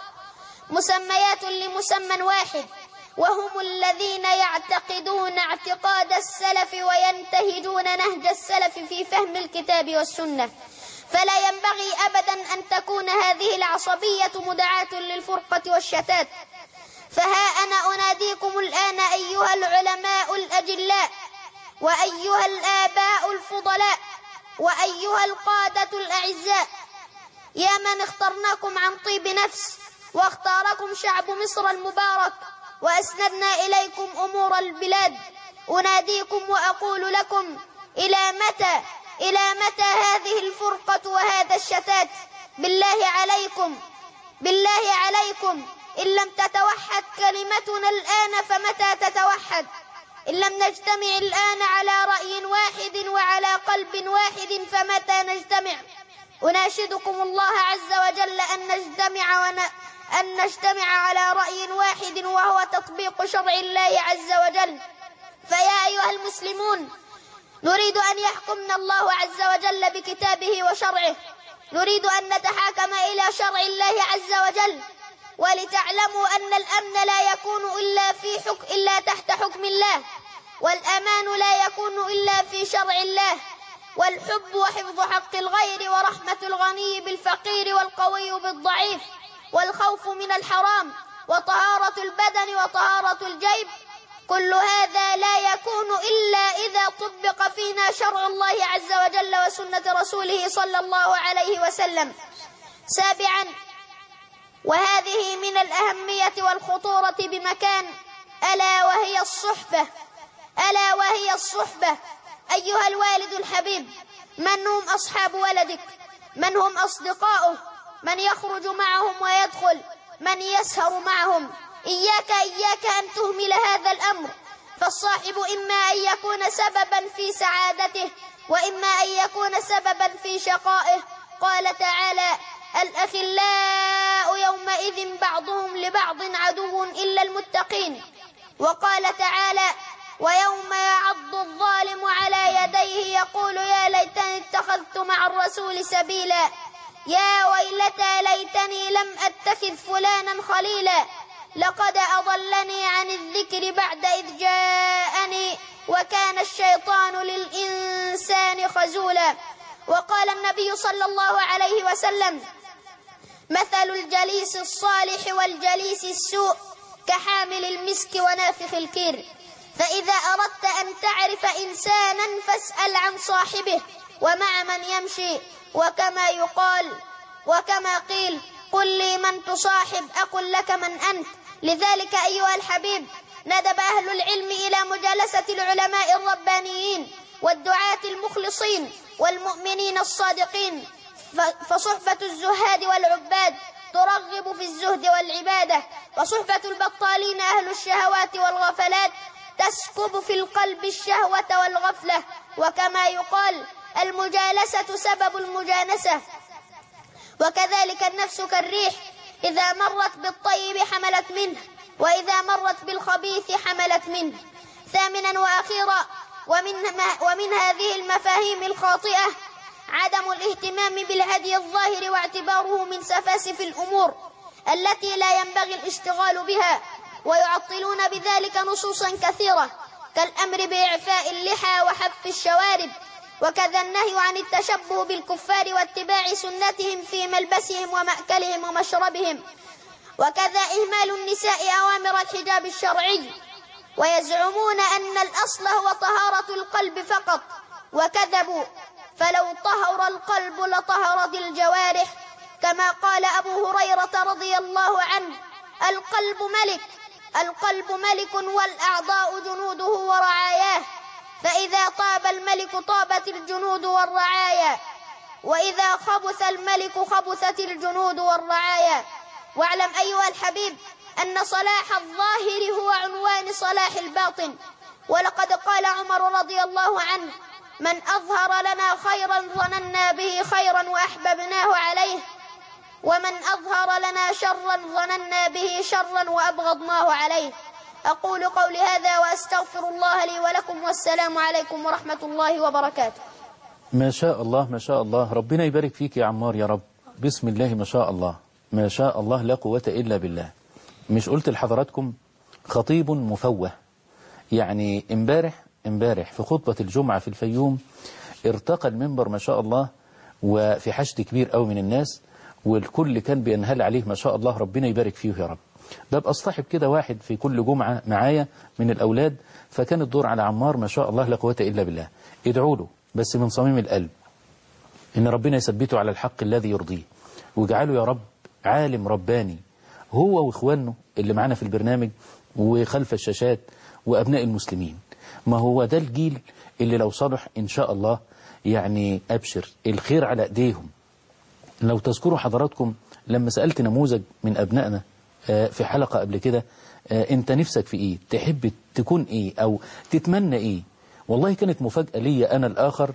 مسميات لمسمى واحد، وهم الذين يعتقدون اعتقاد السلف وينتهجون نهج السلف في فهم الكتاب والسنة. فلا ينبغي أبدا أن تكون هذه العصبية مدعاة للفرقة والشتات. فها أنا أناديكم الآن أيها العلماء الأجلاء، وأيها الآباء الفضلاء، وأيها القادة الأعزاء، يا من اخترناكم عن طيب نفس، واختاركم شعب مصر المبارك، وأسندنا إليكم أمور البلاد، أناديكم وأقول لكم: إلى متى إلى متى هذه الفرقة وهذا الشتات؟ بالله عليكم بالله عليكم إن لم تتوحد كلمتنا الآن فمتى تتوحد؟ إن لم نجتمع الآن على رأي واحد وعلى قلب واحد فمتى نجتمع؟ أناشدكم الله عز وجل أن نجتمع ون... أن نجتمع على رأي واحد، وهو تطبيق شرع الله عز وجل. فيا أيها المسلمون، نريد أن يحكمنا الله عز وجل بكتابه وشرعه، نريد أن نتحاكم إلى شرع الله عز وجل. ولتعلموا أن الأمن لا يكون إلا في حكم إلا تحت حكم الله، والأمان لا يكون إلا في شرع الله، والحب وحفظ حق الغير ورحمة الغني بالفقير والقوي بالضعيف، والخوف من الحرام، وطهارة البدن وطهارة الجيب، كل هذا لا يكون إلا إذا طبق فينا شرع الله عز وجل وسنة رسوله صلى الله عليه وسلم. سابعا، وهذه من الأهمية والخطورة بمكان، ألا وهي الصحبة ألا وهي الصحبة أيها الوالد الحبيب، من هم أصحاب ولدك؟ من هم أصدقاؤه؟ من يخرج معهم ويدخل؟ من يسهر معهم؟ إياك إياك أن تهمل هذا الأمر، فالصاحب إما أن يكون سببا في سعادته، وإما أن يكون سببا في شقائه. قال تعالى: الأخلاء يومئذ بعضهم لبعض عدو إلا المتقين. وقال تعالى: ويوم يعض الظالم على يديه يقول يا ليتني اتخذت مع الرسول سبيلا، يا ويلتى ليتني لم أتخذ فلانا خليلا، لقد أضلني عن الذكر بعد إذ جاءني وكان الشيطان للإنسان خذولا. وقال النبي صلى الله عليه وسلم: مثل الجليس الصالح والجليس السوء كحامل المسك ونافخ الكير. فإذا أردت أن تعرف إنسانا فاسأل عن صاحبه ومع من يمشي، وكما يقال وكما قيل قل لي من تصاحب أقل لك من أنت. لذلك أيها الحبيب ندب أهل العلم إلى مجالسة العلماء الربانيين والدعاة المخلصين والمؤمنين الصادقين، فصحبة الزهاد والعباد ترغب في الزهد والعبادة، وصحبة البطالين أهل الشهوات والغفلات تسكب في القلب الشهوة والغفلة. وكما يقال المجالسة سبب المجانسة. وكذلك النفس كالريح، إذا مرت بالطيب حملت منه، وإذا مرت بالخبيث حملت منه. ثامنا وأخيرا ومن, ومن هذه المفاهيم الخاطئة عدم الاهتمام بالهدي الظاهر واعتباره من سفاسف الأمور التي لا ينبغي الاشتغال بها، ويعطلون بذلك نصوصا كثيرة كالأمر بإعفاء اللحى وحف الشوارب، وكذا النهي عن التشبه بالكفار واتباع سنتهم في ملبسهم ومأكلهم ومشربهم، وكذا إهمال النساء أوامر الحجاب الشرعي، ويزعمون أن الأصل هو طهارة القلب فقط، وكذبوا، فلو طهر القلب لطهرت الجوارح، كما قال أبو هريرة رضي الله عنه: القلب ملك القلب ملك والأعضاء جنوده ورعاياه، فإذا طاب الملك طابت الجنود والرعايا، وإذا خبث الملك خبثت الجنود والرعايا. واعلم أيها الحبيب أن صلاح الظاهر هو عنوان صلاح الباطن، ولقد قال عمر رضي الله عنه: من أظهر لنا خيرا ظننا به خيرا وأحببناه عليه، ومن أظهر لنا شرا ظننا به شرا وأبغضناه عليه. أقول قولي هذا وأستغفر الله لي ولكم، والسلام عليكم ورحمة الله وبركاته. ما شاء الله ما شاء الله، ربنا يبارك فيك يا عمار يا رب. بسم الله ما شاء الله ما شاء الله لا قوة إلا بالله. مش قلت لحضراتكم خطيب مفوه؟ يعني امبارح امبارح في خطبة الجمعة في الفيوم ارتقى المنبر ما شاء الله، وفي حشد كبير قوي من الناس، والكل كان بينهال عليه ما شاء الله. ربنا يبارك فيه يا رب. ببقى اصطحب كده واحد في كل جمعة معايا من الأولاد، فكان الدور على عمار ما شاء الله لا قوة إلا بالله. ادعوا له بس من صميم القلب إن ربنا يثبته على الحق الذي يرضيه، ويجعله يا رب عالم رباني هو وإخوانه اللي معانا في البرنامج وخلف الشاشات وأبناء المسلمين. ما هو ده الجيل اللي لو صلح إن شاء الله يعني أبشر الخير على أيديهم. لو تذكروا حضراتكم لما سألت نموذج من أبنائنا في حلقة قبل كده: أنت نفسك في إيه؟ تحب تكون إيه؟ أو تتمنى إيه؟ والله كانت مفاجأة لي أنا الآخر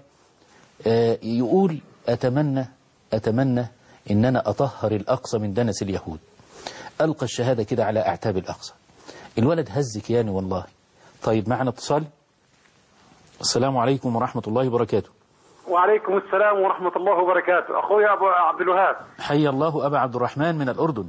يقول: أتمنى أتمنى إن أنا أطهر الأقصى من دنس اليهود. ألقى الشهادة كده على أعتاب الأقصى. الولد هز كياني والله. طيب معنا اتصال. السلام عليكم ورحمة الله وبركاته. وعليكم السلام ورحمة الله وبركاته. أخويا أبو عبد الوهاب. حي الله أبا عبد الرحمن من الأردن.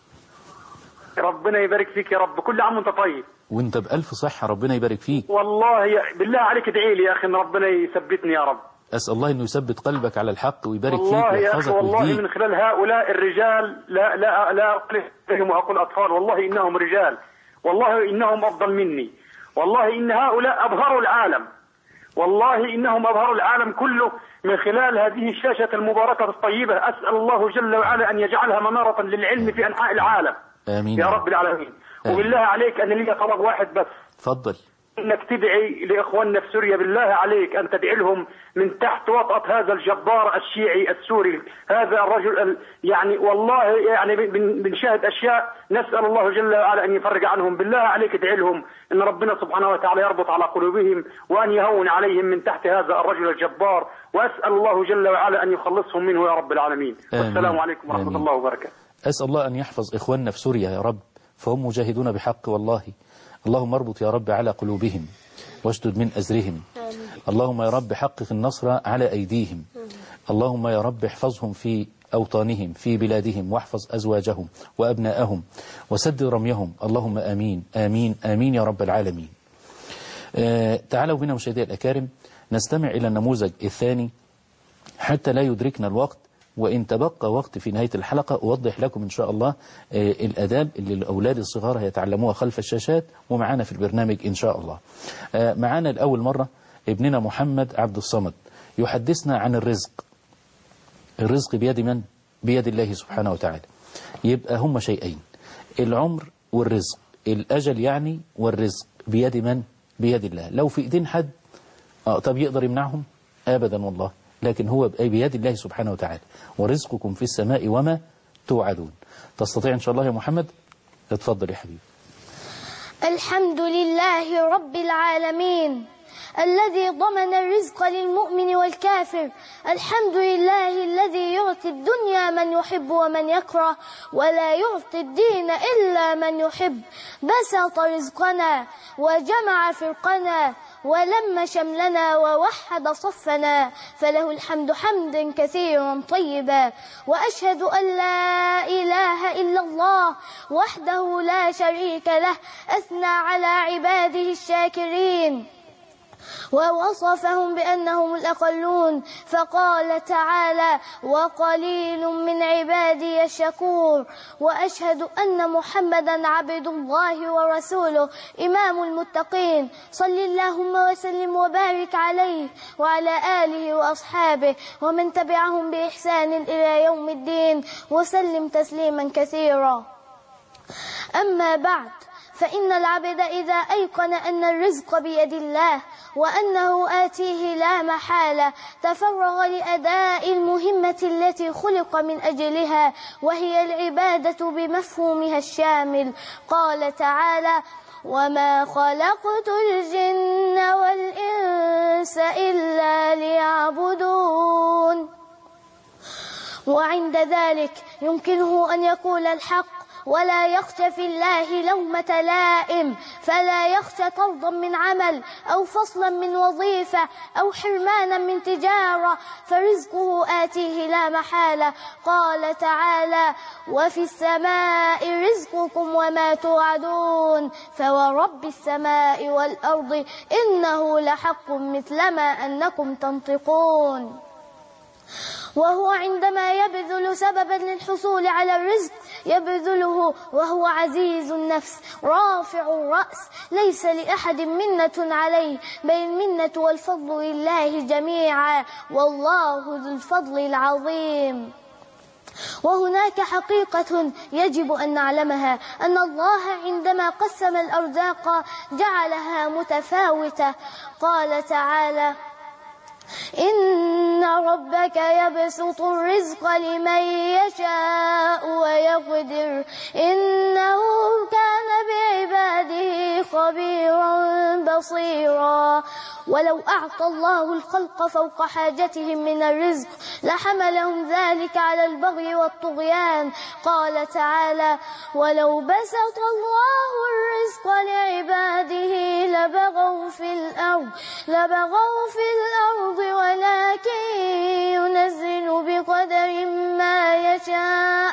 ربنا يبارك فيك يا رب. كل عام وانت طيب. وانت بألف صحة. ربنا يبارك فيك. والله بالله عليك ادعي لي يا أخي إن ربنا يثبتني يا رب. أسأل الله إنه يثبت قلبك على الحق ويبارك فيك ويحفظك ويهديك. والله يا أخي والله من خلال هؤلاء الرجال لا لا لا أقول لهم وأقول أطفال، والله إنهم رجال، والله إنهم أفضل مني، والله إن هؤلاء أبهروا العالم، والله إنهم أبهروا العالم كله من خلال هذه الشاشة المباركة الطيبة. أسأل الله جل وعلا أن يجعلها منارة للعلم في أنحاء العالم. آمين يا رب العالمين. آمين. وبالله عليك أنا لي طلب واحد بس. تفضل. إنك تدعي لإخواننا في سوريا، بالله عليك أن تدعي لهم من تحت وطأة هذا الجبار الشيعي السوري، هذا الرجل يعني والله يعني بنشاهد أشياء نسأل الله جل وعلا أن يفرج عنهم. بالله عليك ادعي لهم إن ربنا سبحانه وتعالى يربط على قلوبهم وأن يهون عليهم من تحت هذا الرجل الجبار، وأسأل الله جل وعلا أن يخلصهم منه يا رب العالمين. آمين. والسلام عليكم ورحمة آمين. الله وبركاته. أسأل الله أن يحفظ إخواننا في سوريا يا رب، فهم مجاهدون بحق والله. اللهم اربط يا رب على قلوبهم واشدد من أزرهم. آمين. اللهم يا رب حقق النصر على أيديهم. آمين. اللهم يا رب احفظهم في أوطانهم في بلادهم، واحفظ أزواجهم وأبناءهم وسد رميهم. اللهم آمين آمين آمين يا رب العالمين. آه تعالوا بنا مشاهدي الأكارم نستمع إلى النموذج الثاني حتى لا يدركنا الوقت وإن تبقى وقت في نهاية الحلقة أوضح لكم إن شاء الله الأداب اللي الأولاد الصغار هيتعلموها خلف الشاشات ومعانا في البرنامج إن شاء الله. معانا لأول مرة ابننا محمد عبد الصمد يحدثنا عن الرزق. الرزق بيد من؟ بيد الله سبحانه وتعالى. يبقى هم شيئين، العمر والرزق، الأجل يعني والرزق بيد من؟ بيد الله. لو في إيدين حد آه طب يقدر يمنعهم؟ أبدا والله، لكن هو بيد الله سبحانه وتعالى. ورزقكم في السماء وما توعدون. تستطيع إن شاء الله يا محمد؟ اتفضل يا حبيبي. الحمد لله رب العالمين الذي ضمن الرزق للمؤمن والكافر. الحمد لله الذي يعطي الدنيا من يحب ومن يكره، ولا يعطي الدين إلا من يحب. بسط رزقنا وجمع فرقنا ولم شملنا ووحد صفنا، فله الحمد حمدا كثيرا طيبا. وأشهد أن لا إله إلا الله وحده لا شريك له، أثنى على عباده الشاكرين ووصفهم بأنهم الأقلون، فقال تعالى: وقليل من عبادي الشكور. وأشهد أن محمدا عبد الله ورسوله إمام المتقين. صل اللهم وسلم وبارك عليه وعلى آله وأصحابه ومن تبعهم بإحسان إلى يوم الدين، وسلم تسليما كثيرا. أما بعد، فإن العبد إذا أيقن أن الرزق بيد الله وأنه آتيه لا محالة تفرغ لأداء المهمة التي خلق من أجلها، وهي العبادة بمفهومها الشامل. قال تعالى: وما خلقت الجن والإنس إلا ليعبدون. وعند ذلك يمكنه أن يقول الحق ولا يخشى في الله لومة لائم، فلا يخشى طردا من عمل أو فصلا من وظيفة أو حرمانا من تجارة، فرزقه آتيه لا محالة. قال تعالى: وفي السماء رزقكم وما توعدون، فورب السماء والأرض إنه لحق مثلما أنكم تنطقون. وهو عندما يبذل سببا للحصول على الرزق يبذله وهو عزيز النفس رافع الرأس، ليس لأحد منة عليه، بل المنة والفضل لله جميعا، والله ذو الفضل العظيم. وهناك حقيقة يجب أن نعلمها، أن الله عندما قسم الأرزاق جعلها متفاوتة. قال تعالى: إن ربك يبسط الرزق لمن يشاء ويقدر إنه كان بعباده خبيرا بصيرا. ولو أعطى الله الخلق فوق حاجتهم من الرزق لحملهم ذلك على البغي والطغيان. قال تعالى: ولو بسط الله الرزق لعباده لبغوا في الأرض لبغوا في الأرض ولكن ينزل بقدر ما يشاء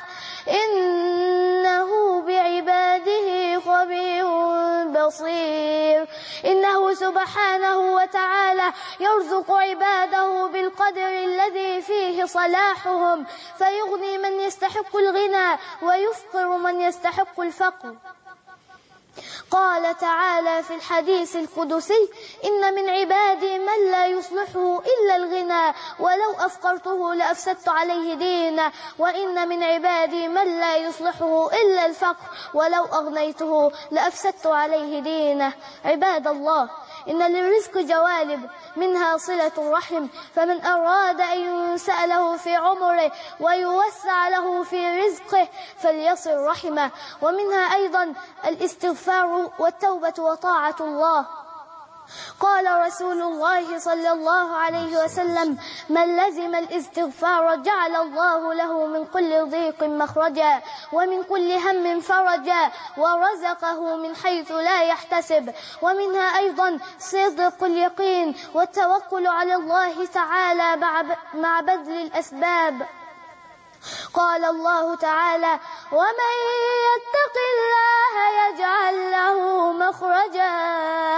إنه بعباده خبير بصير. إنه سبحانه وتعالى يرزق عباده بالقدر الذي فيه صلاحهم، فيغني من يستحق الغنى ويفقر من يستحق الفقر. قال تعالى في الحديث القدسي: إن من عبادي من لا يصلحه إلا الغنى ولو أفقرته لأفسدت عليه دينه، وإن من عبادي من لا يصلحه إلا الفقر ولو أغنيته لأفسدت عليه دينه. عباد الله، إن للرزق جوالب، منها صلة الرحم، فمن أراد أن ينسأ له في عمره ويوسع له في رزقه فليصل رحمه. ومنها أيضا الاستغفار والتوبة وطاعة الله. قال رسول الله صلى الله عليه وسلم: من لزم الاستغفار جعل الله له من كل ضيق مخرجا ومن كل هم فرجا ورزقه من حيث لا يحتسب. ومنها أيضا صدق اليقين والتوكل على الله تعالى مع بذل الأسباب. قال الله تعالى: ومن يتق الله يجعل له مخرجا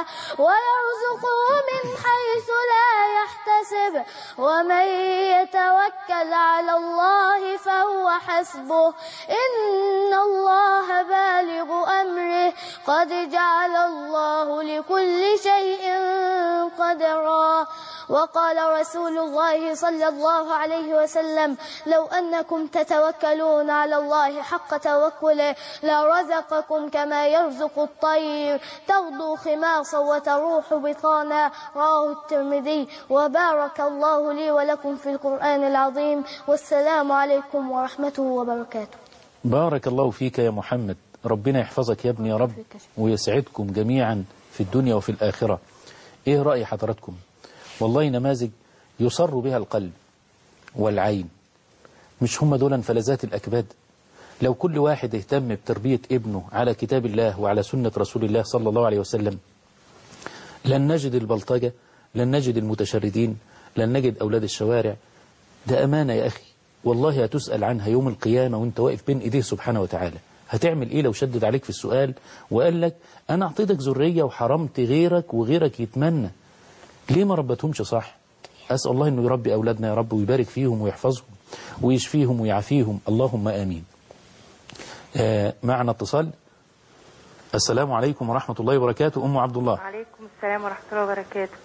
ويرزقه من حيث لا يحتسب ومن يتوكل على الله فهو حسبه إن الله بالغ أمره قد جعل الله لكل شيء قدرا. وقال رسول الله صلى الله عليه وسلم لو أنكم تتوكلون على الله حق توكله لرزقكم كما يرزق الطير تغدو خماصا وتروح بطانا. رواه الترمذي. وبارك الله لي ولكم في القرآن العظيم والسلام عليكم ورحمته وبركاته. بارك الله فيك يا محمد، ربنا يحفظك يا ابني يا رب ويسعدكم جميعا في الدنيا وفي الآخرة. ايه رأي حضراتكم؟ والله نماذج يصر بها القلب والعين. مش هم دول فلذات الأكباد؟ لو كل واحد اهتم بتربية ابنه على كتاب الله وعلى سنة رسول الله صلى الله عليه وسلم لن نجد البلطجة، لن نجد المتشردين، لن نجد أولاد الشوارع. ده أمانة يا أخي، والله هتسأل عنها يوم القيامة وانت واقف بين إيديه سبحانه وتعالى. هتعمل إيه لو شدد عليك في السؤال وقال لك أنا أعطيتك ذرية وحرمت غيرك وغيرك يتمنى، ليه ما ربتهمش صح؟ أسأل الله أنه يربي أولادنا يا رب ويبارك فيهم ويحفظهم ويشفيهم ويعافيهم، اللهم آمين. آه معنا اتصال. السلام عليكم ورحمة الله وبركاته. أم عبد الله. وعليكم السلام ورحمة الله وبركاته.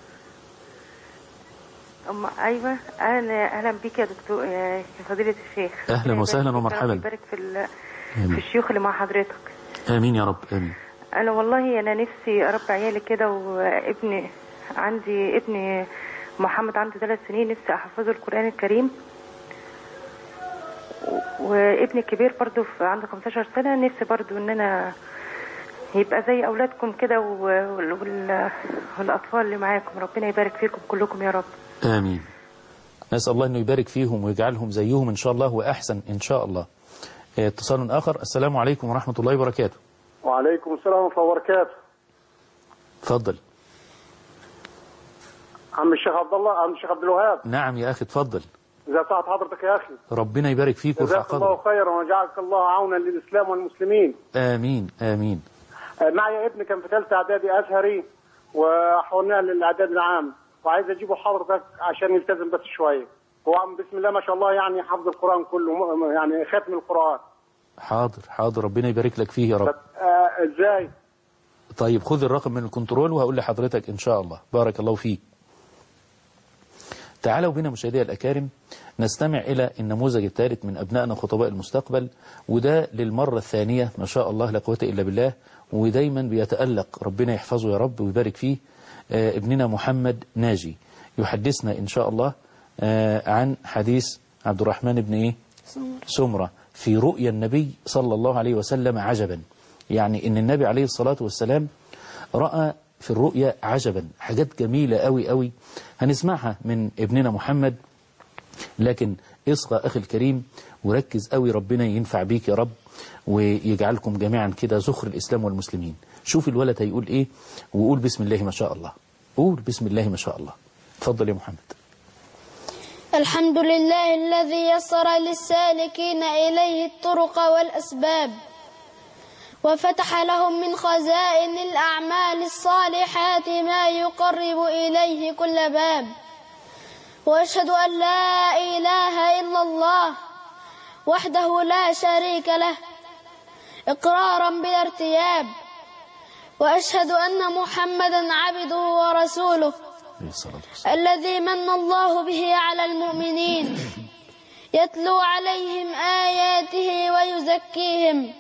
أم أيوة، أهلا أهلا بك يا دكتور يا فضيلة الشيخ. أهلا وسهلا ومرحبا. يبارك في في الشيوخ اللي مع حضرتك. آمين يا رب آمين. أنا والله أنا نفسي أربي عيالي كده، وابني عندي ابني محمد عنده ثلاث سنين نفسي أحفظه القرآن الكريم، وابني الكبير برضو عنده خمستاشر سنة نفسي برضو إن أنا يبقى زي أولادكم كده والأطفال اللي معاكم. ربنا يبارك فيكم كلكم يا رب. آمين. نسأل الله أنه يبارك فيهم ويجعلهم زيهم إن شاء الله وأحسن إن شاء الله. اتصال آخر. السلام عليكم ورحمة الله وبركاته. وعليكم السلام ورحمة الله وبركاته. اتفضل. عم الشيخ عبد الله، عم الشيخ عبد الوهاب. نعم يا أخي اتفضل. إذا ساعة حضرتك يا أخي. ربنا يبارك فيك ويرفع قدرك. جزاك الله خيرا وجعلك الله عونا للإسلام والمسلمين. آمين آمين. معي ابني كان في ثالثة إعدادي أزهري وحولناه للإعداد العام، وعايز أجيبه حضرتك عشان يلتزم بس شوية. هو عم بسم الله ما شاء الله يعني حفظ القرآن كله، يعني ختم القرآن. حاضر حاضر، ربنا يبارك لك فيه يا رب. آه ازاي؟ طيب خذ الرقم من الكنترول وهقول لحضرتك إن شاء الله. بارك الله فيك. تعالوا بنا مشاهدي الأكارم نستمع إلى النموذج الثالث من أبنائنا خطباء المستقبل، وده للمرة الثانية ما شاء الله لا قوة إلا بالله، ودايما بيتألق ربنا يحفظه يا رب ويبارك فيه. آه ابننا محمد ناجي يحدثنا إن شاء الله آه عن حديث عبد الرحمن بن إيه؟ سمرة في رؤيا النبي صلى الله عليه وسلم عجبا. يعني إن النبي عليه الصلاة والسلام رأى في الرؤيا عجبا، حاجات جميلة قوي قوي هنسمعها من ابننا محمد. لكن اصغى أخي الكريم وركز قوي، ربنا ينفع بيك يا رب ويجعلكم جميعا كده زخر الإسلام والمسلمين. شوف الولد هيقول إيه وقول بسم الله ما شاء الله. قول بسم الله ما شاء الله. تفضل يا محمد. الحمد لله الذي يسر للسالكين إليه الطرق والأسباب، وفتح لهم من خزائن الأعمال الصالحات ما يقرب إليه كل باب. وأشهد أن لا إله إلا الله وحده لا شريك له إقرارا بلا ارتياب، وأشهد أن محمدا عبده ورسوله الذي من الله به على المؤمنين، يتلو عليهم آياته ويزكيهم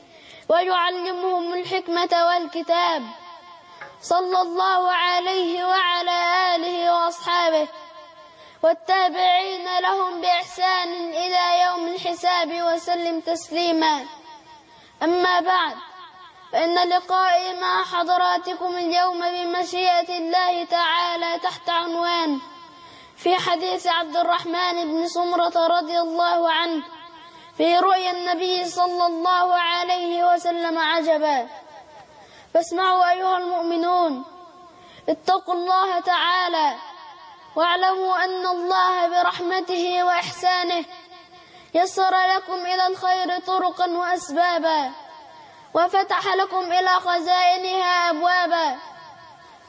ويعلمهم الحكمة والكتاب، صلى الله عليه وعلى آله وأصحابه والتابعين لهم بإحسان إلى يوم الحساب وسلم تسليما. أما بعد، فإن لقائي مع حضراتكم اليوم بمشيئة الله تعالى تحت عنوان في حديث عبد الرحمن بن سمرة رضي الله عنه في رؤيا النبي صلى الله عليه وسلم عجبا. فاسمعوا أيها المؤمنون، اتقوا الله تعالى واعلموا أن الله برحمته وإحسانه يسر لكم إلى الخير طرقا وأسبابا، وفتح لكم إلى خزائنها أبوابا،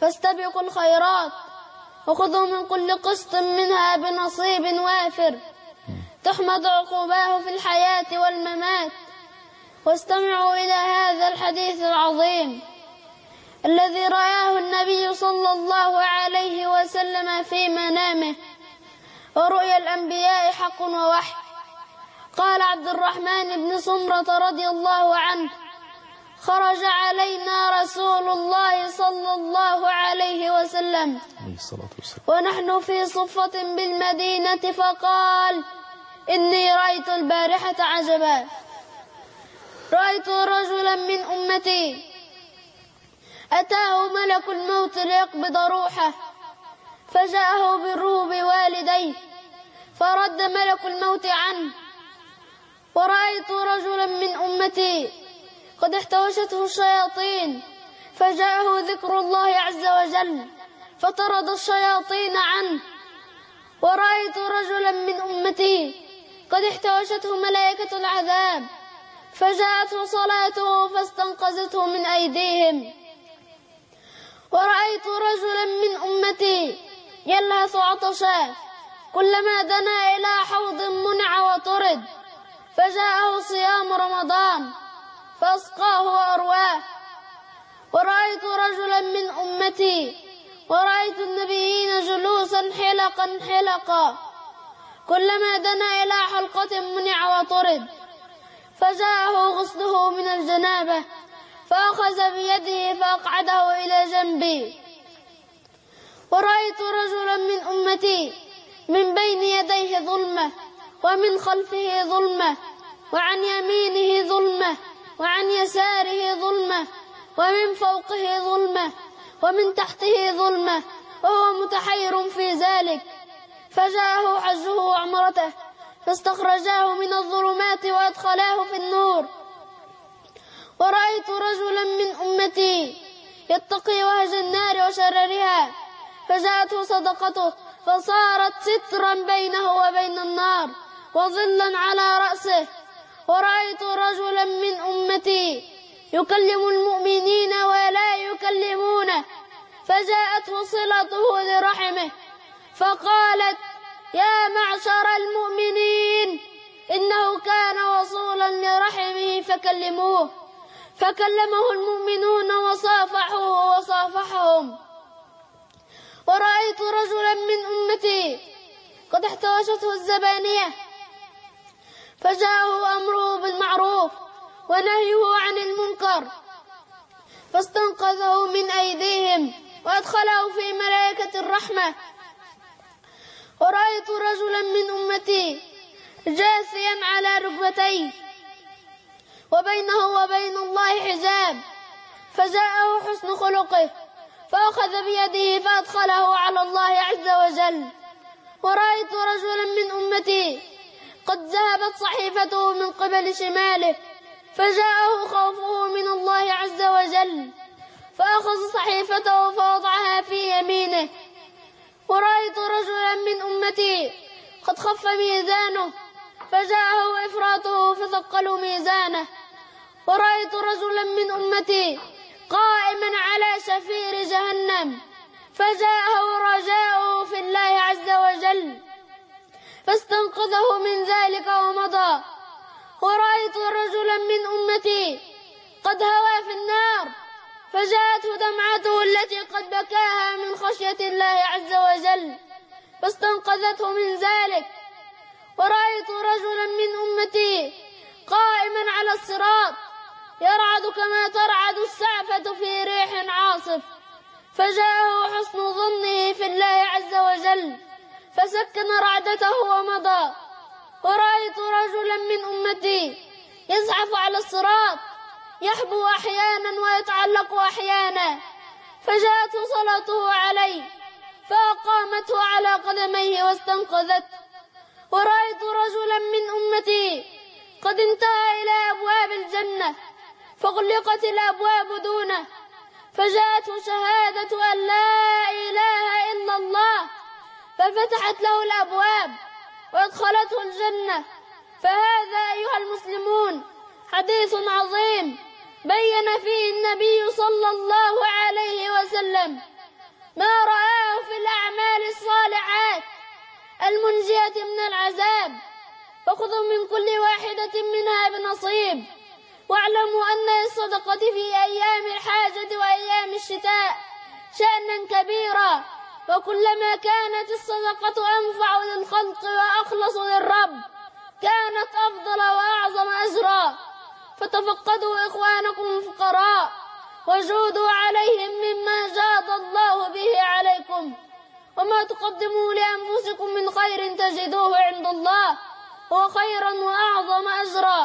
فاستبقوا الخيرات وخذوا من كل قسط منها بنصيب وافر تحمد عقوباه في الحياة والممات. واستمعوا إلى هذا الحديث العظيم الذي رآه النبي صلى الله عليه وسلم في منامه، ورؤيا الأنبياء حق ووحي. قال عبد الرحمن بن سمرة رضي الله عنه: خرج علينا رسول الله صلى الله عليه وسلم ونحن في صفة بالمدينة فقال: إني رأيت البارحة عجبا، رأيت رجلا من أمتي أتاه ملك الموت ليقبض روحه، فجاءه بره بوالديه فرد ملك الموت عنه. ورأيت رجلا من أمتي قد احتوشته الشياطين، فجاءه ذكر الله عز وجل فطرد الشياطين عنه. ورأيت رجلا من أمتي قد احتوشته ملائكة العذاب، فجاءته صلاته فاستنقذته من أيديهم. ورأيت رجلا من أمتي يلهث عطشا، كلما دنا إلى حوض منع وطرد، فجاءه صيام رمضان فأسقاه وأرواه. ورأيت رجلا من أمتي ورأيت النبيين جلوسا حلقا حلقا، كلما دنا إلى حلقة منع وطرد، فجاءه غسله من الجنابة فأخذ بيده فأقعده إلى جنبي. ورأيت رجلا من أمتي من بين يديه ظلمة ومن خلفه ظلمة وعن يمينه ظلمة وعن يساره ظلمة ومن فوقه ظلمة ومن تحته ظلمة، وهو متحير في ذلك. فجاءه حجه وعمرته فاستخرجاه من الظلمات وأدخلاه في النور. ورأيت رجلا من أمتي يتقي وهج النار وشررها، فجاءته صدقته فصارت سترا بينه وبين النار وظلا على رأسه. ورأيت رجلا من أمتي يكلم المؤمنين ولا يكلمونه، فجاءته صلته لرحمه فقالت: يا معشر المؤمنين إنه كان وصولا لرحمه فكلموه، فكلمه المؤمنون وصافحوه وصافحهم. ورأيت رجلا من أمتي قد احتوشته الزبانية، فجاءه أمره بالمعروف ونهيه عن المنكر، فاستنقذه من أيديهم وأدخله في ملائكة الرحمة. ورأيت رجلا من أمتي جاثيا على ركبتيه وبينه وبين الله حجاب، فجاءه حسن خلقه فأخذ بيده فأدخله على الله عز وجل. ورأيت رجلا من أمتي قد ذهبت صحيفته من قبل شماله، فجاءه خوفه من الله عز وجل فأخذ صحيفته فوضعها في يمينه. ورأيت رجلا من أمتي قد خف ميزانه، فجاءه إفراطه فثقلوا ميزانه. ورأيت رجلا من أمتي قائما على شفير جهنم، فجاءه رجاؤه في الله عز وجل فاستنقذه من ذلك ومضى. ورأيت رجلا من أمتي قد هوى في النار، فجاءته دمعته التي قد بكاها من خشية الله عز وجل فاستنقذته من ذلك. ورأيت رجلا من أمتي قائما على الصراط يرعد كما ترعد السعفة في ريح عاصف، فجاءه حسن ظنه في الله عز وجل فسكن رعدته ومضى. ورأيت رجلا من أمتي يزحف على الصراط يحبو أحيانا ويتعلق أحيانا، فجاءته صلاته عليه فأقامته على قدميه واستنقذته. ورأيت رجلا من أمتي قد انتهى إلى أبواب الجنة فغلقت الأبواب دونه، فجاءته شهادة أن لا إله إلا الله ففتحت له الأبواب وادخلته الجنة. فهذا أيها المسلمون حديث عظيم بين فيه النبي صلى الله عليه وسلم ما رآه في الأعمال الصالحات المنجية من العذاب، فخذوا من كل واحدة منها بنصيب، واعلموا أن للصدقة في أيام الحاجة وأيام الشتاء شأنا كبيرا، وكلما كانت الصدقة أنفع للخلق وأخلص للرب كانت أفضل وأعظم أجرا. فتفقدوا إخوانكم الفقراء وجودوا عليهم مما جاد الله به عليكم، وما تقدموا لأنفسكم من خير تجدوه عند الله هو خيرا وأعظم أجرا.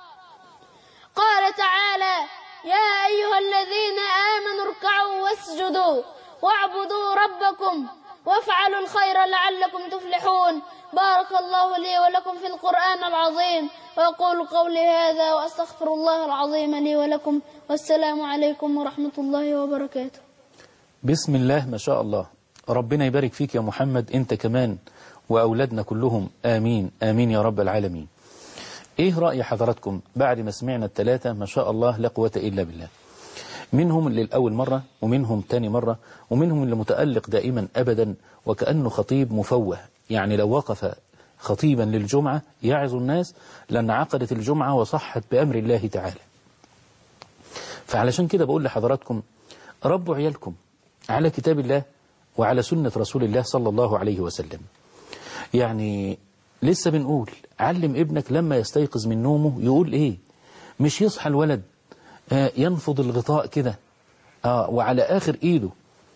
قال تعالى: يا أيها الذين آمنوا اركعوا واسجدوا واعبدوا ربكم وافعلوا الخير لعلكم تفلحون. بارك الله لي ولكم في القرآن العظيم، وأقول قولي هذا وأستغفر الله العظيم لي ولكم، والسلام عليكم ورحمة الله وبركاته. بسم الله ما شاء الله. ربنا يبارك فيك يا محمد أنت كمان وأولادنا كلهم، آمين آمين يا رب العالمين. إيه رأي حضراتكم بعد ما سمعنا الثلاثة ما شاء الله لا قوة إلا بالله؟ منهم اللي الأول مرة، ومنهم تاني مرة، ومنهم اللي متألق دائما أبدا وكأنه خطيب مفوه، يعني لو وقف خطيبا للجمعة يعظ الناس لأن عقدت الجمعة وصحت بأمر الله تعالى. فعلشان كده بقول لحضراتكم ربوا عيالكم على كتاب الله وعلى سنة رسول الله صلى الله عليه وسلم. يعني لسه بنقول علم ابنك لما يستيقظ من نومه يقول ايه، مش يصحى الولد آه ينفض الغطاء كده آه وعلى آخر ايده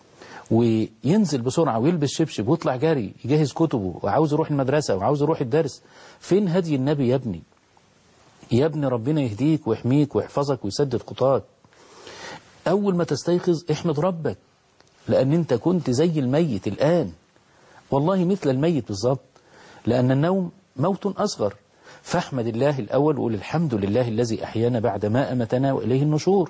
وينزل بسرعة ويلبس شبشب ويطلع جاري يجهز كتبه وعاوز يروح المدرسة وعاوز يروح الدرس. فين هدي النبي يا ابني؟ يا ابني ربنا يهديك ويحميك ويحفظك ويسدد خطاك. أول ما تستيقظ احمد ربك، لأن انت كنت زي الميت الآن، والله مثل الميت بالظبط، لأن النوم موت أصغر. فاحمد الله الأول وقول الحمد لله الذي أحيانا بعد ما أمتنا وإليه النشور.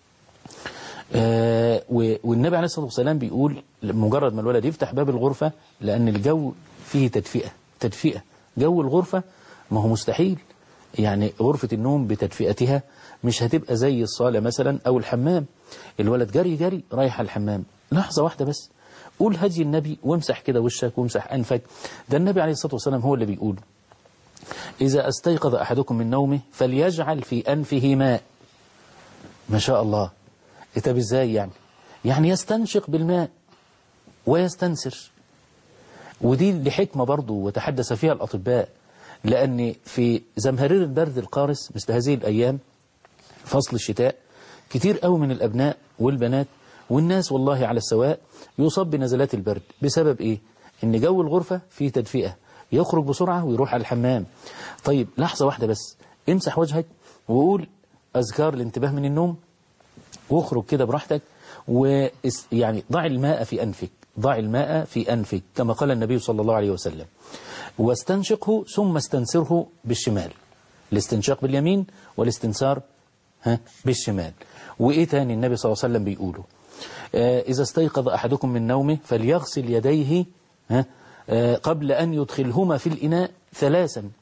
آه والنبي عليه الصلاة والسلام بيقول مجرد ما الولد يفتح باب الغرفة، لأن الجو فيه تدفئة تدفئة جو الغرفة ما هو مستحيل، يعني غرفة النوم بتدفئتها مش هتبقى زي الصالة مثلا أو الحمام. الولد جري جري رايح الحمام، لحظة واحدة بس قول هدي النبي وامسح كده وشك وامسح أنفك. ده النبي عليه الصلاة والسلام هو اللي بيقول إذا استيقظ أحدكم من نومه فليجعل في أنفه ماء. ما شاء الله. طب ازاي يعني؟ يعني يستنشق بالماء ويستنسر. ودي لحكمة برضو وتحدث فيها الأطباء، لأن في زمهرير البرد القارس مثل هذه الأيام فصل الشتاء كتير قوي من الأبناء والبنات والناس والله على السواء يصاب بنزلات البرد. بسبب إيه؟ إن جو الغرفة فيه تدفئة، يخرج بسرعة ويروح على الحمام. طيب لحظة واحدة بس امسح وجهك وقول أذكار الانتباه من النوم واخرج كده براحتك، ويعني ضع الماء في أنفك، ضع الماء في أنفك كما قال النبي صلى الله عليه وسلم، واستنشقه ثم استنسره بالشمال. الاستنشاق باليمين والاستنسار ها بالشمال. وإيه تاني النبي صلى الله عليه وسلم بيقوله؟ آه إذا استيقظ أحدكم من نومه فليغسل يديه ها آه قبل أن يدخلهما في الإناء ثلاثا.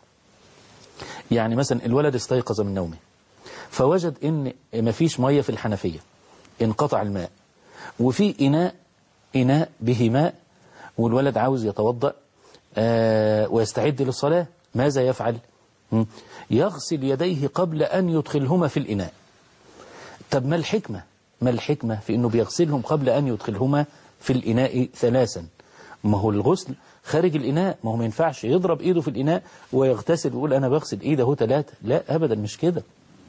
يعني مثلا الولد استيقظ من نومه فوجد إن مفيش مية في الحنفية، انقطع الماء، وفي إناء إناء به ماء والولد عاوز يتوضأ آه ويستعد للصلاة. ماذا يفعل؟ يغسل يديه قبل أن يدخلهما في الإناء. طب ما الحكمة؟ ما الحكمة في أنه بيغسلهم قبل أن يدخلهما في الإناء ثلاثا؟ ما هو الغسل خارج الإناء، ما هو ما ينفعش يضرب إيده في الإناء ويغتسل ويقول أنا بغسل إيده هو ثلاثة. لا أبدا مش كده،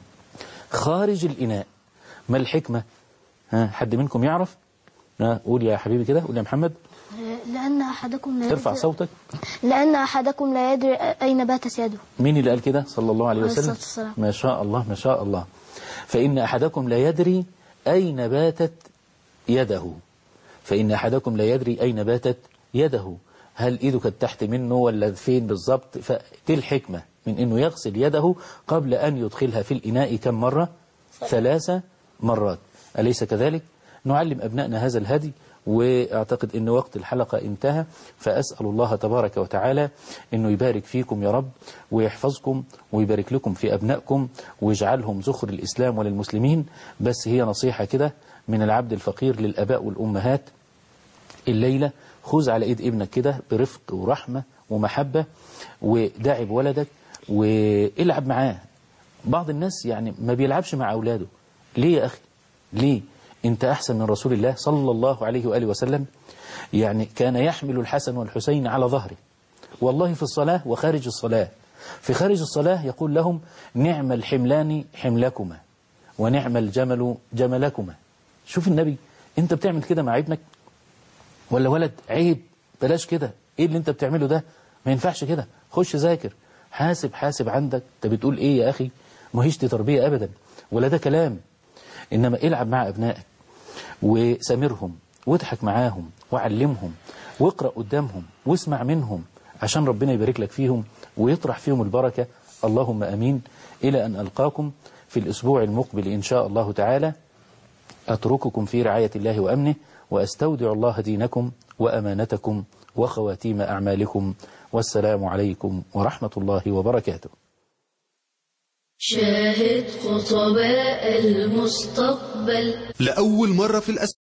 خارج الإناء. ما الحكمة؟ ها حد منكم يعرف؟ ها قول يا حبيبي كده، قول يا محمد. لأن أحدكم لا يدري ارفع صوتك. لأن أحدكم لا يدري أين باتت يده. مين اللي قال كده؟ صلى الله عليه وسلم. ما شاء الله ما شاء الله. فإن أحدكم لا يدري أين باتت يده. فإن أحدكم لا يدري أين باتت يده، هل إيده كانت تحت منه ولا فين بالضبط؟ فدي الحكمة من أنه يغسل يده قبل أن يدخلها في الإناء كم مرة؟ ثلاث مرات. أليس كذلك؟ نعلم أبنائنا هذا الهدي، وأعتقد أن وقت الحلقة انتهى، فأسأل الله تبارك وتعالى أنه يبارك فيكم يا رب ويحفظكم ويبارك لكم في أبنائكم ويجعلهم زخر الإسلام وللمسلمين. بس هي نصيحة كده من العبد الفقير للأباء والأمهات، الليلة خذ على ايد ابنك كده برفق ورحمة ومحبة، وداعي بولدك والعب معاه. بعض الناس يعني ما بيلعبش مع أولاده. ليه يا أخي؟ ليه؟ أنت أحسن من رسول الله صلى الله عليه وآله وسلم، يعني كان يحمل الحسن والحسين على ظهره، والله في الصلاة وخارج الصلاة. في خارج الصلاة يقول لهم نعم الحملان حملكما ونعم الجمل جملكما. شوف النبي، أنت بتعمل كده مع ابنك ولا ولد؟ عيب، بلاش كده. إيه اللي أنت بتعمله ده؟ ما ينفعش كده. خش ذاكر، حاسب حاسب عندك. أنت بتقول إيه يا أخي؟ ما هيش دي تربية أبدا ولا ده كلام. إنما العب مع أبنائك وسامرهم واضحك معاهم وعلمهم واقرأ قدامهم واسمع منهم عشان ربنا يبارك لك فيهم ويطرح فيهم البركة. اللهم أمين. إلى أن ألقاكم في الأسبوع المقبل إن شاء الله تعالى، أترككم في رعاية الله وأمنه، وأستودع الله دينكم وأمانتكم وخواتيم أعمالكم، والسلام عليكم ورحمة الله وبركاته. شاهد خطباء المستقبل لأول مرة في الأسبوع